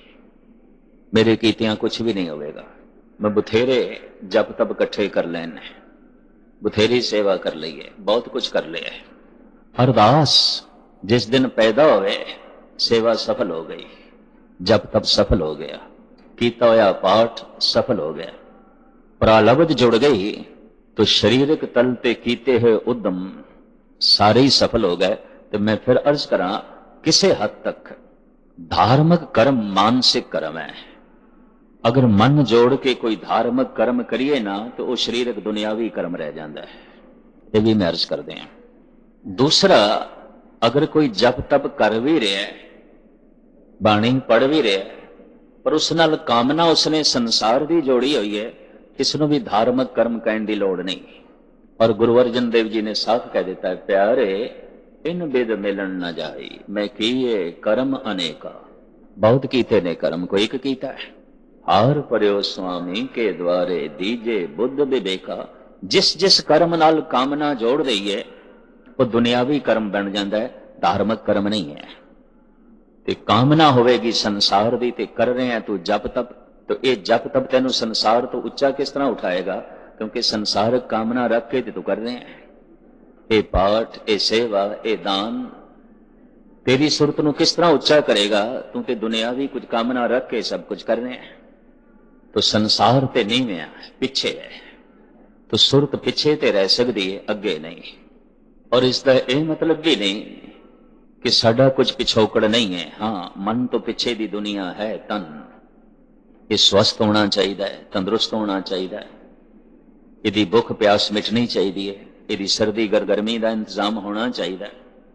ਮੇਰੇ ਕੀਤਿਆਂ ਕੁਝ ਵੀ ਨਹੀਂ ਹੋਵੇਗਾ। ਮੈਂ ਬਥੇਰੇ ਜਪ ਤਪ ਇਕੱਠੇ ਕਰ ਲੈਣ, ਬਥੇਰੀ ਸੇਵਾ ਕਰ ਲਈ ਹੈ, ਬਹੁਤ ਕੁਝ ਕਰ ਲਿਆ ਹੈ। ਅਰਦਾਸ ਜਿਸ ਦਿਨ ਪੈਦਾ ਹੋਵੇ ਸੇਵਾ ਸਫਲ ਹੋ ਗਈ, ਜਪ ਤਪ ਸਫਲ ਹੋ ਗਿਆ, ਕੀਤਾ ਹੋਇਆ ਪਾਠ ਸਫਲ ਹੋ ਗਿਆ, ਪ੍ਰਾਲਬਧ ਜੁੜ ਗਈ तो शरीरक तल ते कीते हुए उद्यम सारे ही सफल हो गए। तो मैं फिर अर्ज करा किसे हद तक धार्मिक कर्म मानसिक कर्म है। अगर मन जोड़ के कोई धार्मिक कर्म करिए ना तो वह शरीरक दुनियावी कर्म रह जाता है। ये भी मैं अर्ज कर दें। दूसरा, अगर कोई जप तप कर भी रहा है, बाणी पढ़ भी रहा है, पर उस नाल कामना उसने संसार की जोड़ी हुई है, इसनों भी धार्मिक कर्म कहने की लोड़ नहीं। और गुरु अर्जन देव जी ने साफ कह दिता है, प्यारे इन बेद मिलन न जाई, मैं किए कर्म अनेका, बहुत कीते ने कर्म को एक कीता है। हार पर्यो स्वामी के द्वारे दीजे बुद्ध विवेका। जिस जिस कर्म नाल कामना जोड़ रही है वो दुनियावी कर्म बन जाता है, धार्मिक कर्म नहीं है। ते कामना होवेगी संसार दी ते कर रहे हैं तू जप तप, तो ये जप तप तेनू संसार तो उच्चा किस तरह उठाएगा, क्योंकि संसारक कामना रख के तू कर रहे हैं। ये पाठ, ये सेवा, ये दान तेरी सुरत नू किस तरह उच्चा करेगा, तू ते दुनियावी कुछ कामना रख के सब कुछ कर रहे हैं। तो संसार ते नीवें है, पिछे है, तो सुरत पिछे ते रह सकती है, अगे नहीं। और इसका यह मतलब भी नहीं कि साडा कुछ पिछोकड़ नहीं है। हाँ, मन तो पिछे दी दुनिया है, तन ये स्वस्थ होना चाहिए, तंदुरुस्त होना चाहिए, यदि भुख प्यास मिटनी चाहिए, यदि सर्दी गर्मी का इंतजाम होना चाहिए,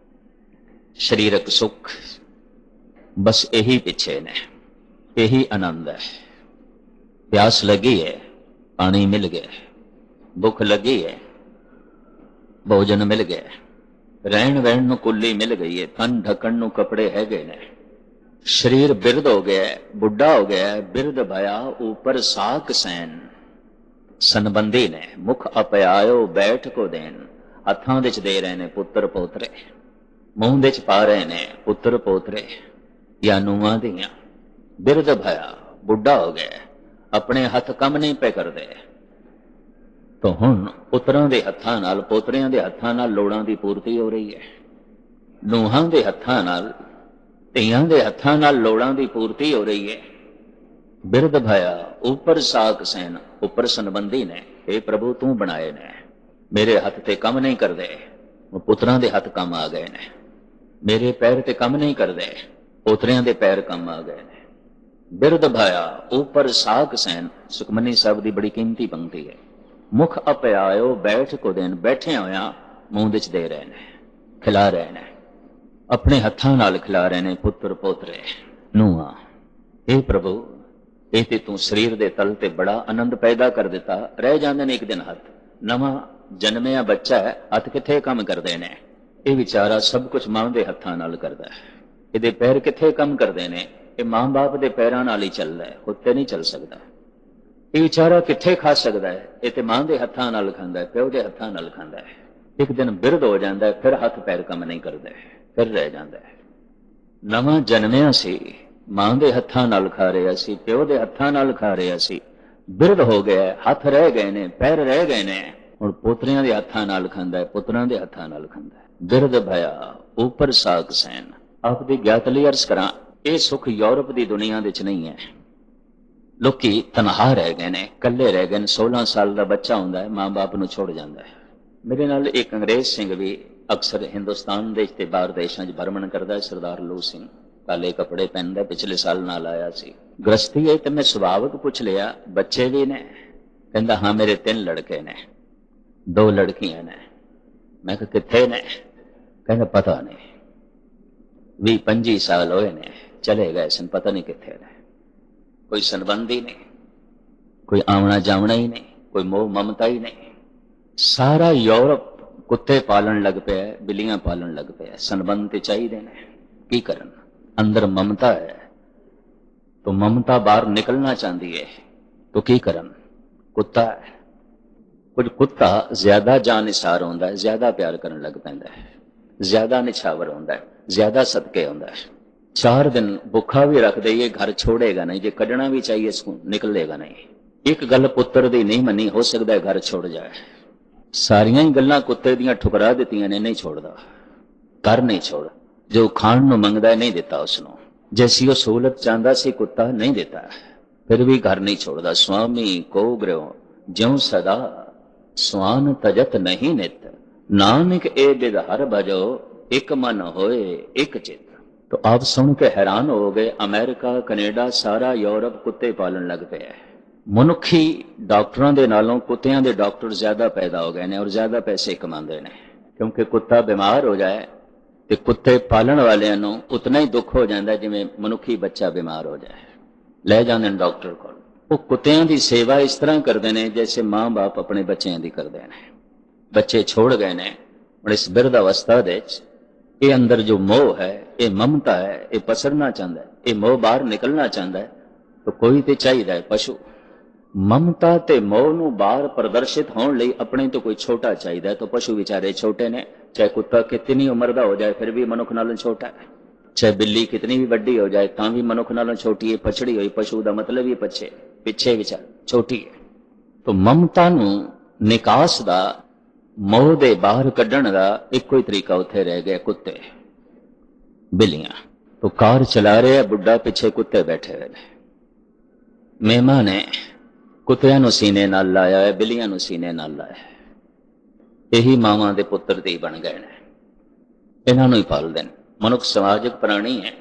शरीरक सुख बस यही पिछे ने, यही आनंद है। प्यास लगी है, पानी मिल गया, भुख लगी है, भोजन मिल गया, रहन वहन नूं कुल्ली मिल गई है, तन ढकण नूं कपड़े है गए ने, शरीर बिरद हो गया, बुढ़ा हो गया, बिरद भया ऊपर साक सैन। सनबंदी ने मुख अपयायो बैठ को देन, हथां विच दे रहे ने पुत्र पोतरे, मूंह विच पा रहे ने पुत्र पोतरे या ਨੂੰਹਾਂ ਦੀਆਂ। बिरद भया बुढ़ा हो गया, अपने हथ कम नहीं पे करदे, तो हुण पुत्रां दे हत्थां नाल पोतरियां दे हत्थां नाल लोड़ां दी पूर्ति हो रही है। ਨੂੰਹਾਂ दे हत्थां नाल ਧੀਆਂ ਦੇ ਹੱਥਾਂ ਨਾਲ ਲੋੜਾਂ ਦੀ ਪੂਰਤੀ ਹੋ ਰਹੀ ਹੈ। ਬਿਰਧ ਭਇਆ ਉੱਪਰ ਸਾਕ ਸੈਨ, ਉੱਪਰ ਸੰਬੰਧੀ ਨੇ, हे ਪ੍ਰਭੂ ਤੂੰ ਬਣਾਏ ਨੇ, ਮੇਰੇ ਹੱਥ ਤੇ ਕੰਮ ਨਹੀਂ ਕਰਦੇ, ਉਹ ਪੁੱਤਰਾਂ ਦੇ ਹੱਥ ਕੰਮ ਆ ਗਏ ਨੇ, ਮੇਰੇ ਪੈਰ ਤੇ ਕੰਮ ਨਹੀਂ ਕਰਦੇ, ਪੋਤਰਿਆਂ ਦੇ ਪੈਰ ਕੰਮ ਆ ਗਏ ਨੇ। ਬਿਰਧ ਭਇਆ ਉੱਪਰ ਸਾਕ ਸੈਨ, ਸੁਖਮਨੀ ਸਾਹਿਬ ਦੀ ਬੜੀ ਕੀਮਤੀ ਪੰਕਤੀ ਹੈ। ਮੁਖ ਅਪਿਆਇਓ ਬੈਠ ਕੋ ਦੇਨ, ਬੈਠੇ ਹੋਇਆ ਮੂੰਹ ਵਿੱਚ ਦੇ ਰਹੇ ਨੇ, ਖਿਲਾ ਰਹੇ ਨੇ, अपने हत्थां नाल खिला रहे ने पुत्र पोतरे ਨੂੰਹਾਂ। हे प्रभु ਇਹ ਤੇ ਤੂੰ ਸਰੀਰ ਦੇ ਤਲ ਤੇ ਬੜਾ ਆਨੰਦ ਪੈਦਾ ਕਰ ਦਿੱਤਾ। ਰਹਿ ਜਾਂਦੇ ਨੇ ਇੱਕ ਦਿਨ ਹੱਥ, ਨਵਾਂ ਜਨਮਿਆ ਬੱਚਾ ਹੈ, ਹੱਥ ਕਿੱਥੇ ਕੰਮ ਕਰਦੇ ਨੇ? ਇਹ ਵਿਚਾਰਾ ਸਭ ਕੁਝ ਮਾਂ ਦੇ ਹੱਥਾਂ ਨਾਲ ਕਰਦਾ ਹੈ। ਇਹਦੇ ਪੈਰ ਕਿੱਥੇ ਕੰਮ ਕਰਦੇ ਨੇ? ਇਹ ਮਾਂ ਬਾਪ ਦੇ ਪੈਰਾਂ ਨਾਲ ਹੀ ਚੱਲਦਾ ਹੈ, ਉੱਤੇ ਨਹੀਂ ਚੱਲ ਸਕਦਾ। ਇਹ ਵਿਚਾਰਾ ਕਿੱਥੇ ਖਾ ਸਕਦਾ ਹੈ? ਇਹ ਤੇ ਮਾਂ ਦੇ ਹੱਥਾਂ ਨਾਲ ਖਾਂਦਾ ਹੈ, ਪਿਓ ਦੇ ਹੱਥਾਂ ਨਾਲ ਖਾਂਦਾ ਹੈ। ਇੱਕ ਦਿਨ ਬਿਰਧ ਹੋ ਜਾਂਦਾ ਹੈ, ਫਿਰ ਹੱਥ ਪੈਰ ਕੰਮ ਨਹੀਂ ਕਰਦੇ, ਫਿਰ ਰਹਿ ਜਾਂਦਾ ਹੈ। ਨਵਾਂ ਜਨਮਿਆ ਸੀ, ਮਾਂ ਦੇ ਹੱਥਾਂ ਨਾਲ ਖਾ ਰਿਹਾ ਸੀ, ਪਿਓ ਦੇ ਹੱਥਾਂ ਨਾਲ ਖਾ ਰਿਹਾ ਸੀ, ਬਿਰਧ ਹੋ ਗਿਆ, ਹੱਥ ਰਹਿ ਗਏ ਨੇ, ਪੈਰ ਰਹਿ ਗਏ ਨੇ, ਹੁਣ ਪੋਤਰਿਆਂ ਦੇ ਹੱਥਾਂ ਨਾਲ ਖਾਂਦਾ ਹੈ, ਪੁੱਤਰਾਂ ਦੇ ਹੱਥਾਂ ਨਾਲ ਖਾਂਦਾ ਹੈ। ਬਿਰਧ ਭਇਆ ਉੱਪਰ ਸਾਕ ਸੈਨ। ਆਪ ਦੀ ਗਿਆਤ ਲਈ ਅਰਜ਼ ਕਰਾਂ, ਇਹ ਸੁੱਖ ਯੂਰਪ ਦੀ ਦੁਨੀਆ ਵਿੱਚ ਨਹੀਂ ਹੈ। ਲੋਕੀ ਤਨਹਾ ਰਹਿ ਗਏ ਨੇ, ਇਕੱਲੇ ਰਹਿ ਗਏ ਨੇ। 16 ਸਾਲ ਦਾ ਬੱਚਾ ਹੁੰਦਾ ਹੈ, ਮਾਂ ਬਾਪ ਨੂੰ ਛੋੜ ਜਾਂਦਾ ਹੈ। ਮੇਰੇ ਨਾਲ ਇੱਕ ਅੰਗਰੇਜ਼ ਸਿੰਘ ਵੀ ਅਕਸਰ ਹਿੰਦੁਸਤਾਨ ਦੇ ਤੇ ਬਾਹਰ ਦੇਸ਼ਾਂ 'ਚ ਭਰਮਣ ਕਰਦਾ ਹੈ, ਸਰਦਾਰ ਲੂ ਸਿੰਘ, ਕਾਲੇ ਕੱਪੜੇ ਪਹਿਨਦਾ, ਪਿਛਲੇ ਸਾਲ ਨਾਲ ਆਇਆ ਸੀ। ਗ੍ਰਸਤੀ ਹੈ ਤੇ ਮੈਂ ਸੁਭਾਵਕ ਪੁੱਛ ਲਿਆ, ਬੱਚੇ ਵੀ ਨੇ? ਕਹਿੰਦਾ ਹਾਂ ਮੇਰੇ 3 ਲੜਕੇ ਨੇ, 2 ਲੜਕੀਆਂ ਨੇ। ਮੈਂ ਕਿਹਾ ਕਿੱਥੇ ਨੇ? ਕਹਿੰਦਾ ਪਤਾ ਨਹੀਂ, 20-25 ਸਾਲ ਹੋਏ ਨੇ, ਚਲੇ ਗਏ ਸਨ, ਪਤਾ ਨਹੀਂ ਕਿੱਥੇ ਨੇ। ਕੋਈ ਸੰਬੰਧੀ ਨਹੀਂ, ਕੋਈ ਆਉਣਾ ਜਾਵਣਾ ਹੀ ਨਹੀਂ, ਕੋਈ ਮੋਹ ਮਮਤਾ ਹੀ ਨਹੀਂ। ਸਾਰਾ ਯੂਰਪ ਕੁੱਤੇ ਪਾਲਣ ਲੱਗ ਪਿਆ, ਬਿੱਲੀਆਂ ਪਾਲਣ ਲੱਗ ਪਿਆ। ਸੰਬੰਧ ਤੇ ਚਾਹੀਦੇ ਨੇ, ਕੀ ਕਰਨ? अंदर ममता है तो ममता बाहर निकलना चाहती है तो की करन? कुत्ता है। कुछ कुत्ता ज्यादा जानिसार होंदा है, ज्यादा प्यार करन लग पैंदा है, ज्यादा निछावर होंदा है, ज्यादा सदके होंदा है। 4 दिन भुखा भी रख दईए घर छोड़ेगा नहीं, जे कढ़ना भी चाहिए इसको निकलेगा नहीं। एक गल पुत्र दी नहीं मनी, हो सकता है घर छोड़ जाए। सारियां ही गल्लां कुत्ते दियां ठुकरा दित्तियां ने, नहीं छोड़दा, घर नहीं छोड़। जो खाण नूं मंगदा है नहीं दिता उसनूं, जैसी वो सहूलत चाहता सी कुत्ता नहीं देता, फिर भी घर नहीं छोड़ता। स्वामी को ग्रह ज्यों सदा स्वान तजत नहीं नित, नानक ए बिद हर भजो एक मन होए एक चित। तो आप सुन के हैरान हो गए, अमेरिका कनेडा सारा यूरोप कुत्ते पालन लग पे है। मनुखी डॉक्टरों के नालों कुत्तियां दे डॉक्टर ज्यादा पैदा हो गए ने और ज्यादा पैसे कमाते हैं, क्योंकि कुत्ता बीमार हो जाए तो कुत्ते पालन वालियां नूं उतना ही दुख हो जाता जिवें मनुखी बच्चा बीमार हो जाए, ले जाते हैं डॉक्टर को। वो कुत्तियां की सेवा इस तरह करते हैं जैसे मां बाप अपने बच्चों की करते हैं। बच्चे छोड़ गए ने और इस बिरध अवस्था दे ये अंदर जो मोह है, ये ममता है, ये पसरना चाहता है, ये मोह बाहर निकलना चाहता है, तो कोई तो चाहिए है पशु। ममता ते मोह नूं बाहर प्रदर्शित होने लई अपने तो कोई छोटा चाहिए, तो पशु विचारे छोटे ने। चाहे कुत्ता कितनी उम्र का हो जाए फिर भी मनुख नालों छोटा है, चाहे बिल्ली कितनी भी वड्डी हो जाए तां भी मनुख नालों छोटी है। पछड़ी हुई पशु का मतलब ही पिछे विचार छोटी है। तो ममता नूं निकास दा, मोह दे बाहर कड्ढण दा इक्को ही तरीका उत्थे रह गया, कुत्ते बिल्लियां। तो कार चला रहे बुढ़ा, पिछे कुत्ते बैठे हुए ने। मेहमान ने कुत्तियां नूं सीने नाल लाया है, बिल्लियां नूं सीने नाल लाया है। यही मावां दे पुत्र धी बन गए ने, इन्हां नूं ही पालदे ने। मनुख समाजिक प्राणी है,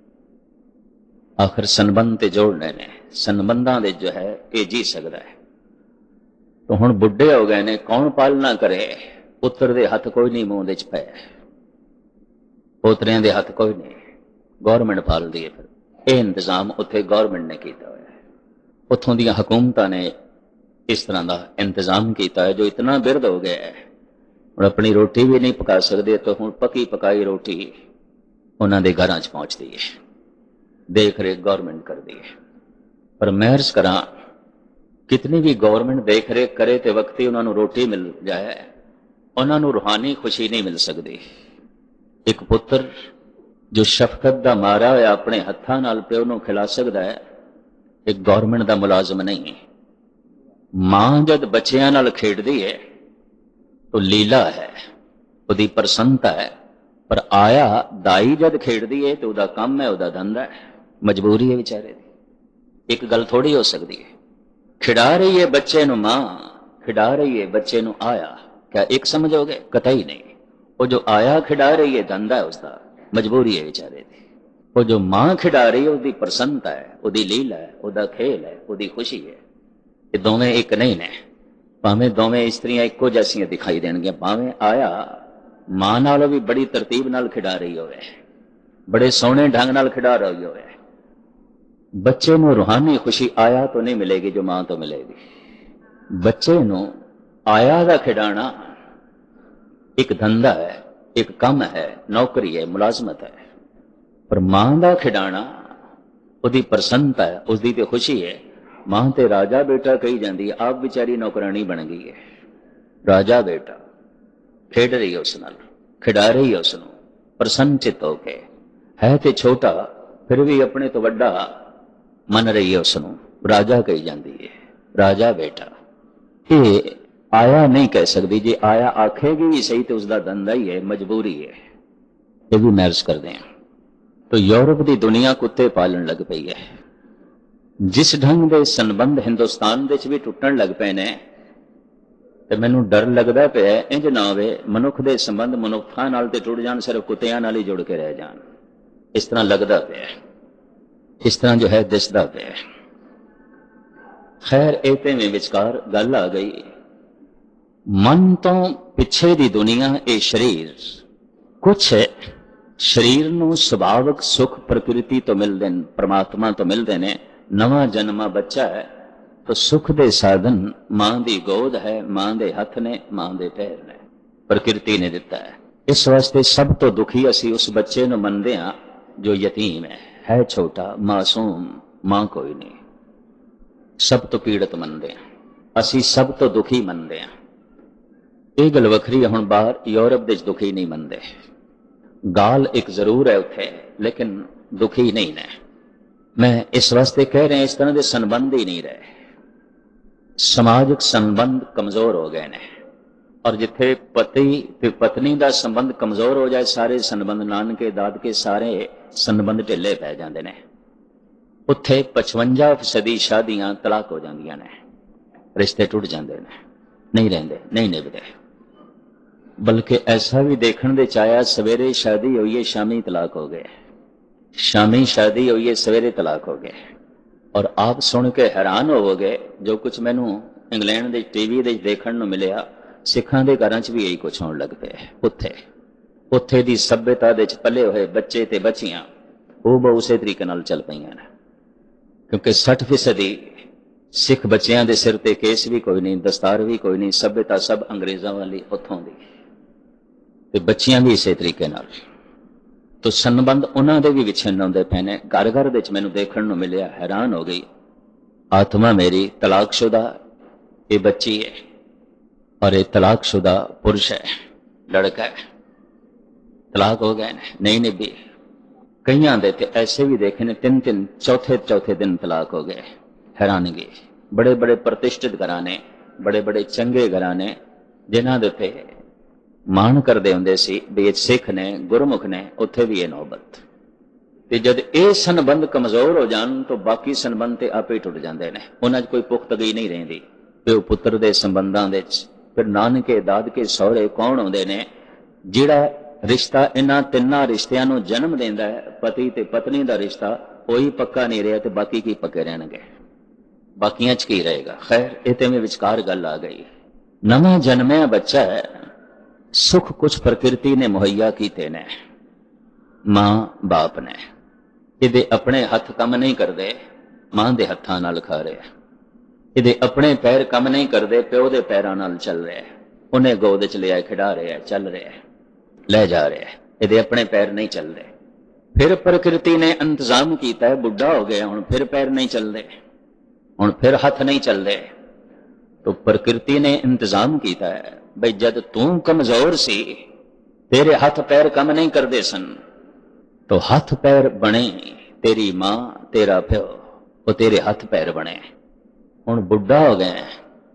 आखिर संबंध ते जोड़ने ने, संबंधां दे जो है ये जी सकता है। तो हुण बुढ़े हो गए ने, कौन पालना करे? पुत्र दे हथ कोई नहीं मूंह दे च पै, पोतरियां दे हथ कोई नहीं, गौरमेंट पालदी है। फिर यह इंतजाम उत्थे गौरमेंट ने किया होया है, उत्थों दीयां हुकूमतां ने इस तरह का इंतजाम किया है। जो इतना बिरध हो गया है और अपनी रोटी भी नहीं पका सकते, तो हुण पकी पकाई रोटी उन्हां दे घरां च पहुंचती है, देख रेख गौरमेंट करती है। पर महर्स करा कितनी भी गौरमेंट देख रेख करे तो वक्ती उन्होंने रोटी मिल जाए, उन्होंने रूहानी खुशी नहीं मिल सकती। एक पुत्र जो शफकत का मारा होया अपने हत्थां नाल प्यो नूं खिला सकता है, एक गौरमेंट का मुलाजम नहीं। मां जद बच्चियां नाल खेडदी है तो लीला है, उहदी प्रसन्नता है। पर आया दाई जद खेडदी है तो उहदा काम है, उहदा धंधा है, मजबूरी है बेचारे दी। एक गल थोड़ी हो सकती है, खिड़ा रही है बच्चे नूं मां, खिड़ा रही है बच्चे नूं आया, क्या एक समझोगे? कतई नहीं। वो जो आया खिड़ा रही है धंधा है उसका, मजबूरी है बेचारे दी। वो जो मां खिड़ा रही है उसकी प्रसन्नता है, उसकी लीला है, उसका खेल है, उसकी खुशी है। ये दोवें एक नहीं ने, भावें दोवें इस्त्रियां इक्को जैसियां दिखाई देणगियां, भावें आया मां नाल भी बड़ी तरतीब नाल खिड़ा रही होवे, बड़े सोहणे ढंग नाल खिड़ा रही होवे, बच्चे नूं रूहानी खुशी आया तो नहीं मिलेगी जो मां तो मिलेगी। बच्चे नूं आया दा खिडाना एक धंधा है, एक काम है, नौकरी है, मुलाजमत है। पर मां दा खिडाना उसकी प्रसन्नता है, उसकी तो खुशी है। मां ते राजा बेटा कही जाती है, आप बेचारी नौकरानी बन गई है। राजा बेटा खेड रही है उस नाल, खिडा रही है उसनूं प्रसन्नचित होके, है ते छोटा फिर भी अपने तो वड्डा मन रही है उसनूं, राजा कही जाती है, राजा बेटा। ये आया नहीं कह सकती, जे आया आखेगी भी सही तो उसका धंधा ही है, मजबूरी है। ये भी मैरिज करते हैं। तो यूरोप की दुनिया कुत्ते पालन लग पई है। जिस ढंग के संबंध हिंदुस्तान दे भी टुटन लग पे ने, ते मैनूं डर लगदा पिया इंज ना होवे मनुख दे संबंध मनुखां नाल ते टुट जाण, सिर्फ कुत्तियां नाल ही जुड़ के रह जाण। इस तरह लगदा पिया, इस तरह जो है दिसदा पिया। खैर इहते में विचकार गल आ गई, मन तो पिछे दी दुनिया ये शरीर, कुछ शरीर नूं सुभावक सुख प्रकृति तो मिलदे ने, परमात्मा तो मिलदे ने। नवा जन्मा बच्चा है तो सुख दे साधन मां दी गोद है, मां दे हथ ने, मां दे पैर ने, प्रकृति ने दिता है। इस वास्ते सब तो दुखी असी उस बच्चे नूं मनदे हां जो यतीम है छोटा मासूम, मां कोई नहीं। सब तो पीड़ित मनते हैं, असी सब तो दुखी मनते हैं। ਇਹ ਗੱਲ ਵੱਖਰੀ ਹੈ। ਹੁਣ ਬਾਹਰ ਯੂਰਪ ਦੇ ਵਿੱਚ ਦੁਖੀ ਨਹੀਂ ਮੰਨਦੇ। ਗਾਲ ਇੱਕ ਜ਼ਰੂਰ ਹੈ ਉੱਥੇ, ਲੇਕਿਨ ਦੁਖੀ ਨਹੀਂ ਨੇ। ਮੈਂ ਇਸ ਵਾਸਤੇ ਕਹਿ ਰਿਹਾ, ਇਸ ਤਰ੍ਹਾਂ ਦੇ ਸੰਬੰਧ ਹੀ ਨਹੀਂ ਰਹੇ। ਸਮਾਜਿਕ ਸੰਬੰਧ ਕਮਜ਼ੋਰ ਹੋ ਗਏ ਨੇ, ਔਰ ਜਿੱਥੇ ਪਤੀ ਤੇ ਪਤਨੀ ਦਾ ਸੰਬੰਧ ਕਮਜ਼ੋਰ ਹੋ ਜਾਏ, ਸਾਰੇ ਸੰਬੰਧ ਨਾਨਕੇ ਦਾਦਕੇ ਸਾਰੇ ਸੰਬੰਧ ਢਿੱਲੇ ਪੈ ਜਾਂਦੇ ਨੇ। ਉੱਥੇ 55% ਸ਼ਾਦੀਆਂ ਤਲਾਕ ਹੋ ਜਾਂਦੀਆਂ ਨੇ, ਰਿਸ਼ਤੇ ਟੁੱਟ ਜਾਂਦੇ ਨੇ, ਨਹੀਂ ਰਹਿੰਦੇ, ਨਹੀਂ ਨਿਭਦੇ। ਬਲਕਿ ਐਸਾ ਵੀ ਦੇਖਣ ਦੇ ਚ ਆਇਆ, ਸਵੇਰੇ ਸ਼ਾਦੀ ਹੋਈ ਹੈ ਸ਼ਾਮੀ ਤਲਾਕ ਹੋ ਗਏ, ਸ਼ਾਮੀ ਸ਼ਾਦੀ ਹੋਈ ਹੈ ਸਵੇਰੇ ਤਲਾਕ ਹੋ ਗਏ। ਔਰ ਆਪ ਸੁਣ ਕੇ ਹੈਰਾਨ ਹੋਵੋਗੇ, ਜੋ ਕੁਝ ਮੈਨੂੰ ਇੰਗਲੈਂਡ ਦੇ ਟੀਵੀ ਦੇ ਦੇਖਣ ਨੂੰ ਮਿਲਿਆ, ਸਿੱਖਾਂ ਦੇ ਘਰਾਂ 'ਚ ਵੀ ਇਹੀ ਕੁਝ ਹੋਣ ਲੱਗ ਪਿਆ। ਉੱਥੇ ਦੀ ਸੱਭਿਅਤਾ ਦੇ ਚ ਪਲੇ ਹੋਏ ਬੱਚੇ ਤੇ ਬੱਚੀਆਂ ਉਹ ਬਹੁਤ ਉਸੇ ਤਰੀਕੇ ਨਾਲ ਚੱਲ ਪਈਆਂ ਨੇ, ਕਿਉਂਕਿ 60% ਸਿੱਖ ਬੱਚਿਆਂ ਦੇ ਸਿਰ ਤੇ ਕੇਸ ਵੀ ਕੋਈ ਨਹੀਂ, ਦਸਤਾਰ ਵੀ ਕੋਈ ਨਹੀਂ, ਸੱਭਿਅਤਾ ਸਭ ਅੰਗਰੇਜ਼ਾਂ ਵਾਲੀ ਉੱਥੋਂ ਦੀ, ਤੇ ਬੱਚੀਆਂ ਵੀ ਇਸੇ ਤਰੀਕੇ ਨਾਲ। ਤੋ ਸੰਬੰਧ ਉਹਨਾਂ ਦੇ ਵੀ ਵਿਛਿੰਨ ਹੁੰਦੇ ਪਏ ਨੇ। ਘਰ ਘਰ ਵਿੱਚ ਮੈਨੂੰ ਦੇਖਣ ਨੂੰ ਮਿਲਿਆ, ਹੈਰਾਨ ਹੋ ਗਈ। ਆਤਮਾ ਮੇਰੀ ਤਲਾਕਸ਼ੁਦਾ ਇਹ ਬੱਚੀ ਹੈ, ਔਰ ਇਹ ਤਲਾਕਸ਼ੁਦਾ ਪੁਰਸ਼ ਹੈ, ਲੜਕਾ ਹੈ। ਤਲਾਕ ਹੋ ਗਏ ਨੇ, ਨਹੀਂ ਨਿਭੀ। ਕਈਆਂ ਦੇ ਤੇ ਐਸੇ ਵੀ ਦੇਖੇ ਨੇ 3-3 ਚੌਥੇ ਦਿਨ ਤਲਾਕ ਹੋ ਗਏ। ਹੈਰਾਨਗੀ। ਬੜੇ ਬੜੇ ਪ੍ਰਤਿਸ਼ਠਿਤ ਘਰਾਣੇ, ਬੜੇ ਬੜੇ ਚੰਗੇ ਘਰਾਣੇ, ਜਿਨ੍ਹਾਂ ਦੇ ਉੱਤੇ ਮਾਣ ਕਰਦੇ ਹੁੰਦੇ ਸੀ ਵੀ ਇਹ ਸਿੱਖ ਨੇ, ਗੁਰਮੁਖ ਨੇ, ਉੱਥੇ ਵੀ ਇਹ ਨੌਬਤ। ਤੇ ਜਦ ਇਹ ਸੰਬੰਧ ਕਮਜ਼ੋਰ ਹੋ ਜਾਣ ਤਾਂ ਬਾਕੀ ਸੰਬੰਧ ਤੇ ਆਪੇ ਟੁੱਟ ਜਾਂਦੇ ਨੇ। ਉਹਨਾਂ 'ਚ ਕੋਈ ਪੁਖਤਗੀ ਨਹੀਂ ਰਹਿੰਦੀ। ਪਿਓ ਪੁੱਤਰ ਦੇ ਸੰਬੰਧਾਂ ਦੇ 'ਚ ਫਿਰ ਨਾਨਕੇ ਦਾਦਕੇ ਸਹੁਰੇ ਕੌਣ ਹੁੰਦੇ ਨੇ? ਜਿਹੜਾ ਰਿਸ਼ਤਾ ਇਹਨਾਂ ਤਿੰਨਾਂ ਰਿਸ਼ਤਿਆਂ ਨੂੰ ਜਨਮ ਦਿੰਦਾ ਹੈ, ਪਤੀ ਤੇ ਪਤਨੀ ਦਾ ਰਿਸ਼ਤਾ, ਉਹੀ ਪੱਕਾ ਨਹੀਂ ਰਿਹਾ ਤੇ ਬਾਕੀ ਕੀ ਪੱਕੇ ਰਹਿਣਗੇ? ਬਾਕੀਆਂ 'ਚ ਕੀ ਰਹੇਗਾ? ਖੈਰ, ਇਹ ਤੇ ਵਿਚਕਾਰ ਗੱਲ ਆ ਗਈ। ਨਵਾਂ ਜਨਮਿਆ ਬੱਚਾ ਹੈ, ਸੁਖ ਕੁਛ ਪ੍ਰਕਿਰਤੀ ਨੇ ਮੁਹੱਈਆ ਕੀਤੇ ਨੇ, ਮਾਂ ਬਾਪ ਨੇ। ਇਹਦੇ ਆਪਣੇ ਹੱਥ ਕੰਮ ਨਹੀਂ ਕਰਦੇ, ਮਾਂ ਦੇ ਹੱਥਾਂ ਨਾਲ ਖਾ ਰਿਹਾ। ਇਹਦੇ ਆਪਣੇ ਪੈਰ ਕੰਮ ਨਹੀਂ ਕਰਦੇ, ਪਿਓ ਦੇ ਪੈਰਾਂ ਨਾਲ ਚੱਲ ਰਿਹਾ। ਉਹਨੇ ਗੋਦ 'ਚ ਲਿਆ, ਖਿਡਾ ਰਿਹਾ, ਚੱਲ ਰਿਹਾ, ਲੈ ਜਾ ਰਿਹਾ। ਇਹਦੇ ਆਪਣੇ ਪੈਰ ਨਹੀਂ ਚੱਲਦੇ। ਫਿਰ ਪ੍ਰਕਿਰਤੀ ਨੇ ਇੰਤਜ਼ਾਮ ਕੀਤਾ ਹੈ, ਬੁੱਢਾ ਹੋ ਗਿਆ, ਹੁਣ ਫਿਰ ਪੈਰ ਨਹੀਂ ਚੱਲਦੇ, ਹੁਣ ਫਿਰ ਹੱਥ ਨਹੀਂ ਚੱਲਦੇ। तो प्रकृति ने इंतजाम किया है भाई, जब तू कमजोर सी, तेरे हाथ पैर कम नहीं करते सन, तो हाथ पैर बने तेरी मां, तेरा प्यो, वो तेरे हाथ पैर बने। हुण बुढ़ा हो गए,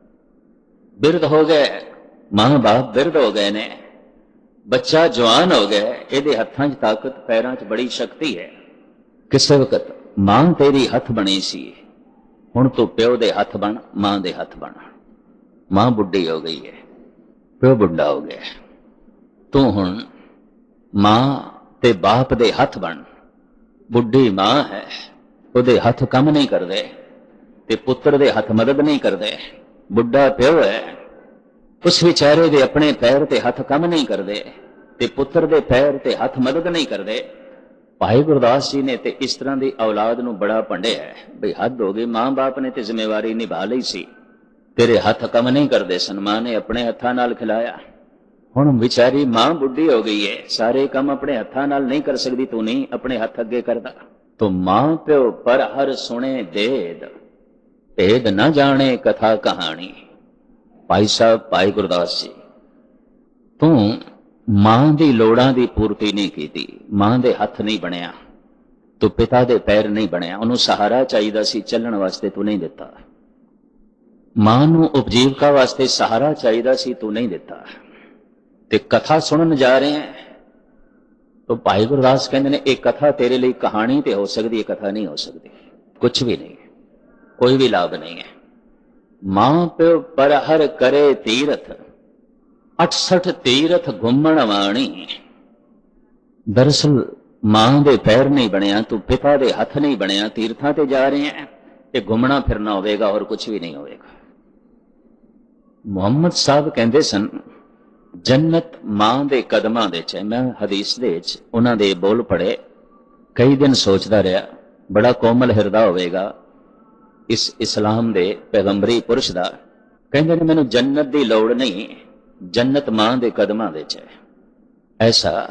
बिरध हो गए, मां बाप बिरध हो गए ने, बच्चा जवान हो गया, ਇਹਦੇ ਹੱਥਾਂ 'ਚ ਤਾਕਤ, ਪੈਰਾਂ 'ਚ ਬੜੀ ਸ਼ਕਤੀ ਹੈ। ਕਿਸੇ ਵਕਤ ਮਾਂ ਤੇਰੀ ਹੱਥ ਬਣੀ ਸੀ, ਹੁਣ ਤੂੰ ਪਿਓ ਦੇ ਹੱਥ ਬਣ, ਮਾਂ ਦੇ ਹੱਥ ਬਣ। ਮਾਂ ਬੁੱਢੀ ਹੋ ਗਈ ਹੈ, ਪਿਓ ਬੁੱਢਾ ਹੋ ਗਿਆ, ਤੂੰ ਹੁਣ ਮਾਂ ਤੇ ਬਾਪ ਦੇ ਹੱਥ ਬਣ। ਬੁੱਢੀ ਮਾਂ ਹੈ, ਉਹਦੇ ਹੱਥ ਕੰਮ ਨਹੀਂ ਕਰਦੇ ਤੇ ਪੁੱਤਰ ਦੇ ਹੱਥ ਮਦਦ ਨਹੀਂ ਕਰਦੇ। ਬੁੱਢਾ ਪਿਓ ਹੈ, ਉਸ ਵਿਚਾਰੇ ਦੇ ਆਪਣੇ ਪੈਰ ਤੇ ਹੱਥ ਕੰਮ ਨਹੀਂ ਕਰਦੇ ਤੇ ਪੁੱਤਰ ਦੇ ਪੈਰ ਤੇ ਹੱਥ ਮਦਦ ਨਹੀਂ ਕਰਦੇ। ਭਾਈ ਗੁਰਦਾਸ ਜੀ ਨੇ ਤੇ ਇਸ ਤਰ੍ਹਾਂ ਦੀ ਔਲਾਦ ਨੂੰ ਬੜਾ ਭੰਡਿਆ ਹੈ ਬਈ ਹੱਦ ਹੋ ਗਈ। ਮਾਂ ਬਾਪ ਨੇ ਤੇ ਜ਼ਿੰਮੇਵਾਰੀ ਨਿਭਾ ਲਈ ਸੀ, ਤੇਰੇ ਹੱਥ ਕੰਮ ਨਹੀਂ ਕਰਦੇ ਸਨ, ਮਾਂ ਨੇ ਆਪਣੇ ਹੱਥਾਂ ਨਾਲ ਖਿਲਾਇਆ। ਹੁਣ ਵਿਚਾਰੀ ਮਾਂ ਬੁੱਢੀ ਹੋ ਗਈ ਹੈ, ਸਾਰੇ ਕੰਮ ਆਪਣੇ ਹੱਥਾਂ ਨਾਲ ਨਹੀਂ ਕਰ ਸਕਦੀ, ਤੂੰ ਨਹੀਂ ਆਪਣੇ ਹੱਥ ਅੱਗੇ ਕਰਦਾ। ਤੋ ਮਾਂ ਪਿਓ ਪਰ ਹਰ ਸੁਣੇ ਦੇਦ, ਭੇਦ ਨਾ ਜਾਣੇ ਕਥਾ ਕਹਾਣੀ। ਭਾਈ ਸਾਹਿਬ, ਭਾਈ ਗੁਰਦਾਸ ਜੀ, ਤੂੰ ਮਾਂ ਦੀ ਲੋੜਾਂ ਦੀ ਪੂਰਤੀ ਨਹੀਂ ਕੀਤੀ, ਮਾਂ ਦੇ ਹੱਥ ਨਹੀਂ ਬਣਿਆ, ਤੂੰ ਪਿਤਾ ਦੇ ਪੈਰ ਨਹੀਂ ਬਣਿਆ। ਉਹਨੂੰ ਸਹਾਰਾ ਚਾਹੀਦਾ ਸੀ ਚੱਲਣ ਵਾਸਤੇ, ਤੂੰ ਨਹੀਂ ਦਿੱਤਾ। ਮਾਂ ਨੂੰ ਉਪਜੀਵਕਾ ਵਾਸਤੇ ਸਹਾਰਾ ਚਾਹੀਦਾ ਸੀ, ਤੂੰ ਨਹੀਂ ਦਿੱਤਾ। ਤੇ ਕਥਾ ਸੁਣਨ ਜਾ ਰਹੇ ਹੈ ਤਾਂ ਭਾਈ ਗੁਰਦਾਸ ਕਹਿੰਦੇ ਨੇ ਇਹ ਕਥਾ ਤੇਰੇ ਲਈ ਕਹਾਣੀ ਤੇ ਹੋ ਸਕਦੀ ਹੈ, ਕਥਾ ਨਹੀਂ ਹੋ ਸਕਦੀ। ਕੁਛ ਵੀ ਨਹੀਂ, ਕੋਈ ਵੀ ਲਾਭ ਨਹੀਂ ਹੈ। ਮਾਂ ਪਿਓ ਪਰ ਹਰ ਕਰੇ ਤੀਰਥ, 68 ਤੀਰਥ ਘੁੰਮਣ ਵਾਣੀ। ਦਰਅਸਲ ਮਾਂ ਦੇ ਪੈਰ ਨਹੀਂ ਬਣਿਆ, ਤੂੰ ਪਿਤਾ ਦੇ ਹੱਥ ਨਹੀਂ ਬਣਿਆ, ਤੀਰਥਾਂ ਤੇ ਜਾ ਰਹੇ ਹੈ, ਇਹ ਘੁੰਮਣਾ ਫਿਰਨਾ ਹੋਵੇਗਾ, ਹੋਰ ਕੁਝ ਵੀ ਨਹੀਂ ਹੋਵੇਗਾ। ਮੁਹੰਮਦ ਸਾਹਿਬ ਕਹਿੰਦੇ ਸਨ, ਜੰਨਤ ਮਾਂ ਦੇ ਕਦਮਾਂ ਦੇ 'ਚ ਹੈ। ਮੈਂ ਹਦੀਸ ਦੇ 'ਚ ਉਹਨਾਂ ਦੇ ਬੋਲ ਪੜ੍ਹੇ, ਕਈ ਦਿਨ ਸੋਚਦਾ ਰਿਹਾ, ਬੜਾ ਕੋਮਲ ਹਿਰਦਾ ਹੋਵੇਗਾ ਇਸ ਇਸਲਾਮ ਦੇ ਪੈਗੰਬਰੀ ਪੁਰਸ਼ ਦਾ। ਕਹਿੰਦੇ ਨੇ ਮੈਨੂੰ ਜੰਨਤ ਦੀ ਲੋੜ ਨਹੀਂ, ਜੰਨਤ ਮਾਂ ਦੇ ਕਦਮਾਂ ਦੇ 'ਚ ਹੈ। ਐਸਾ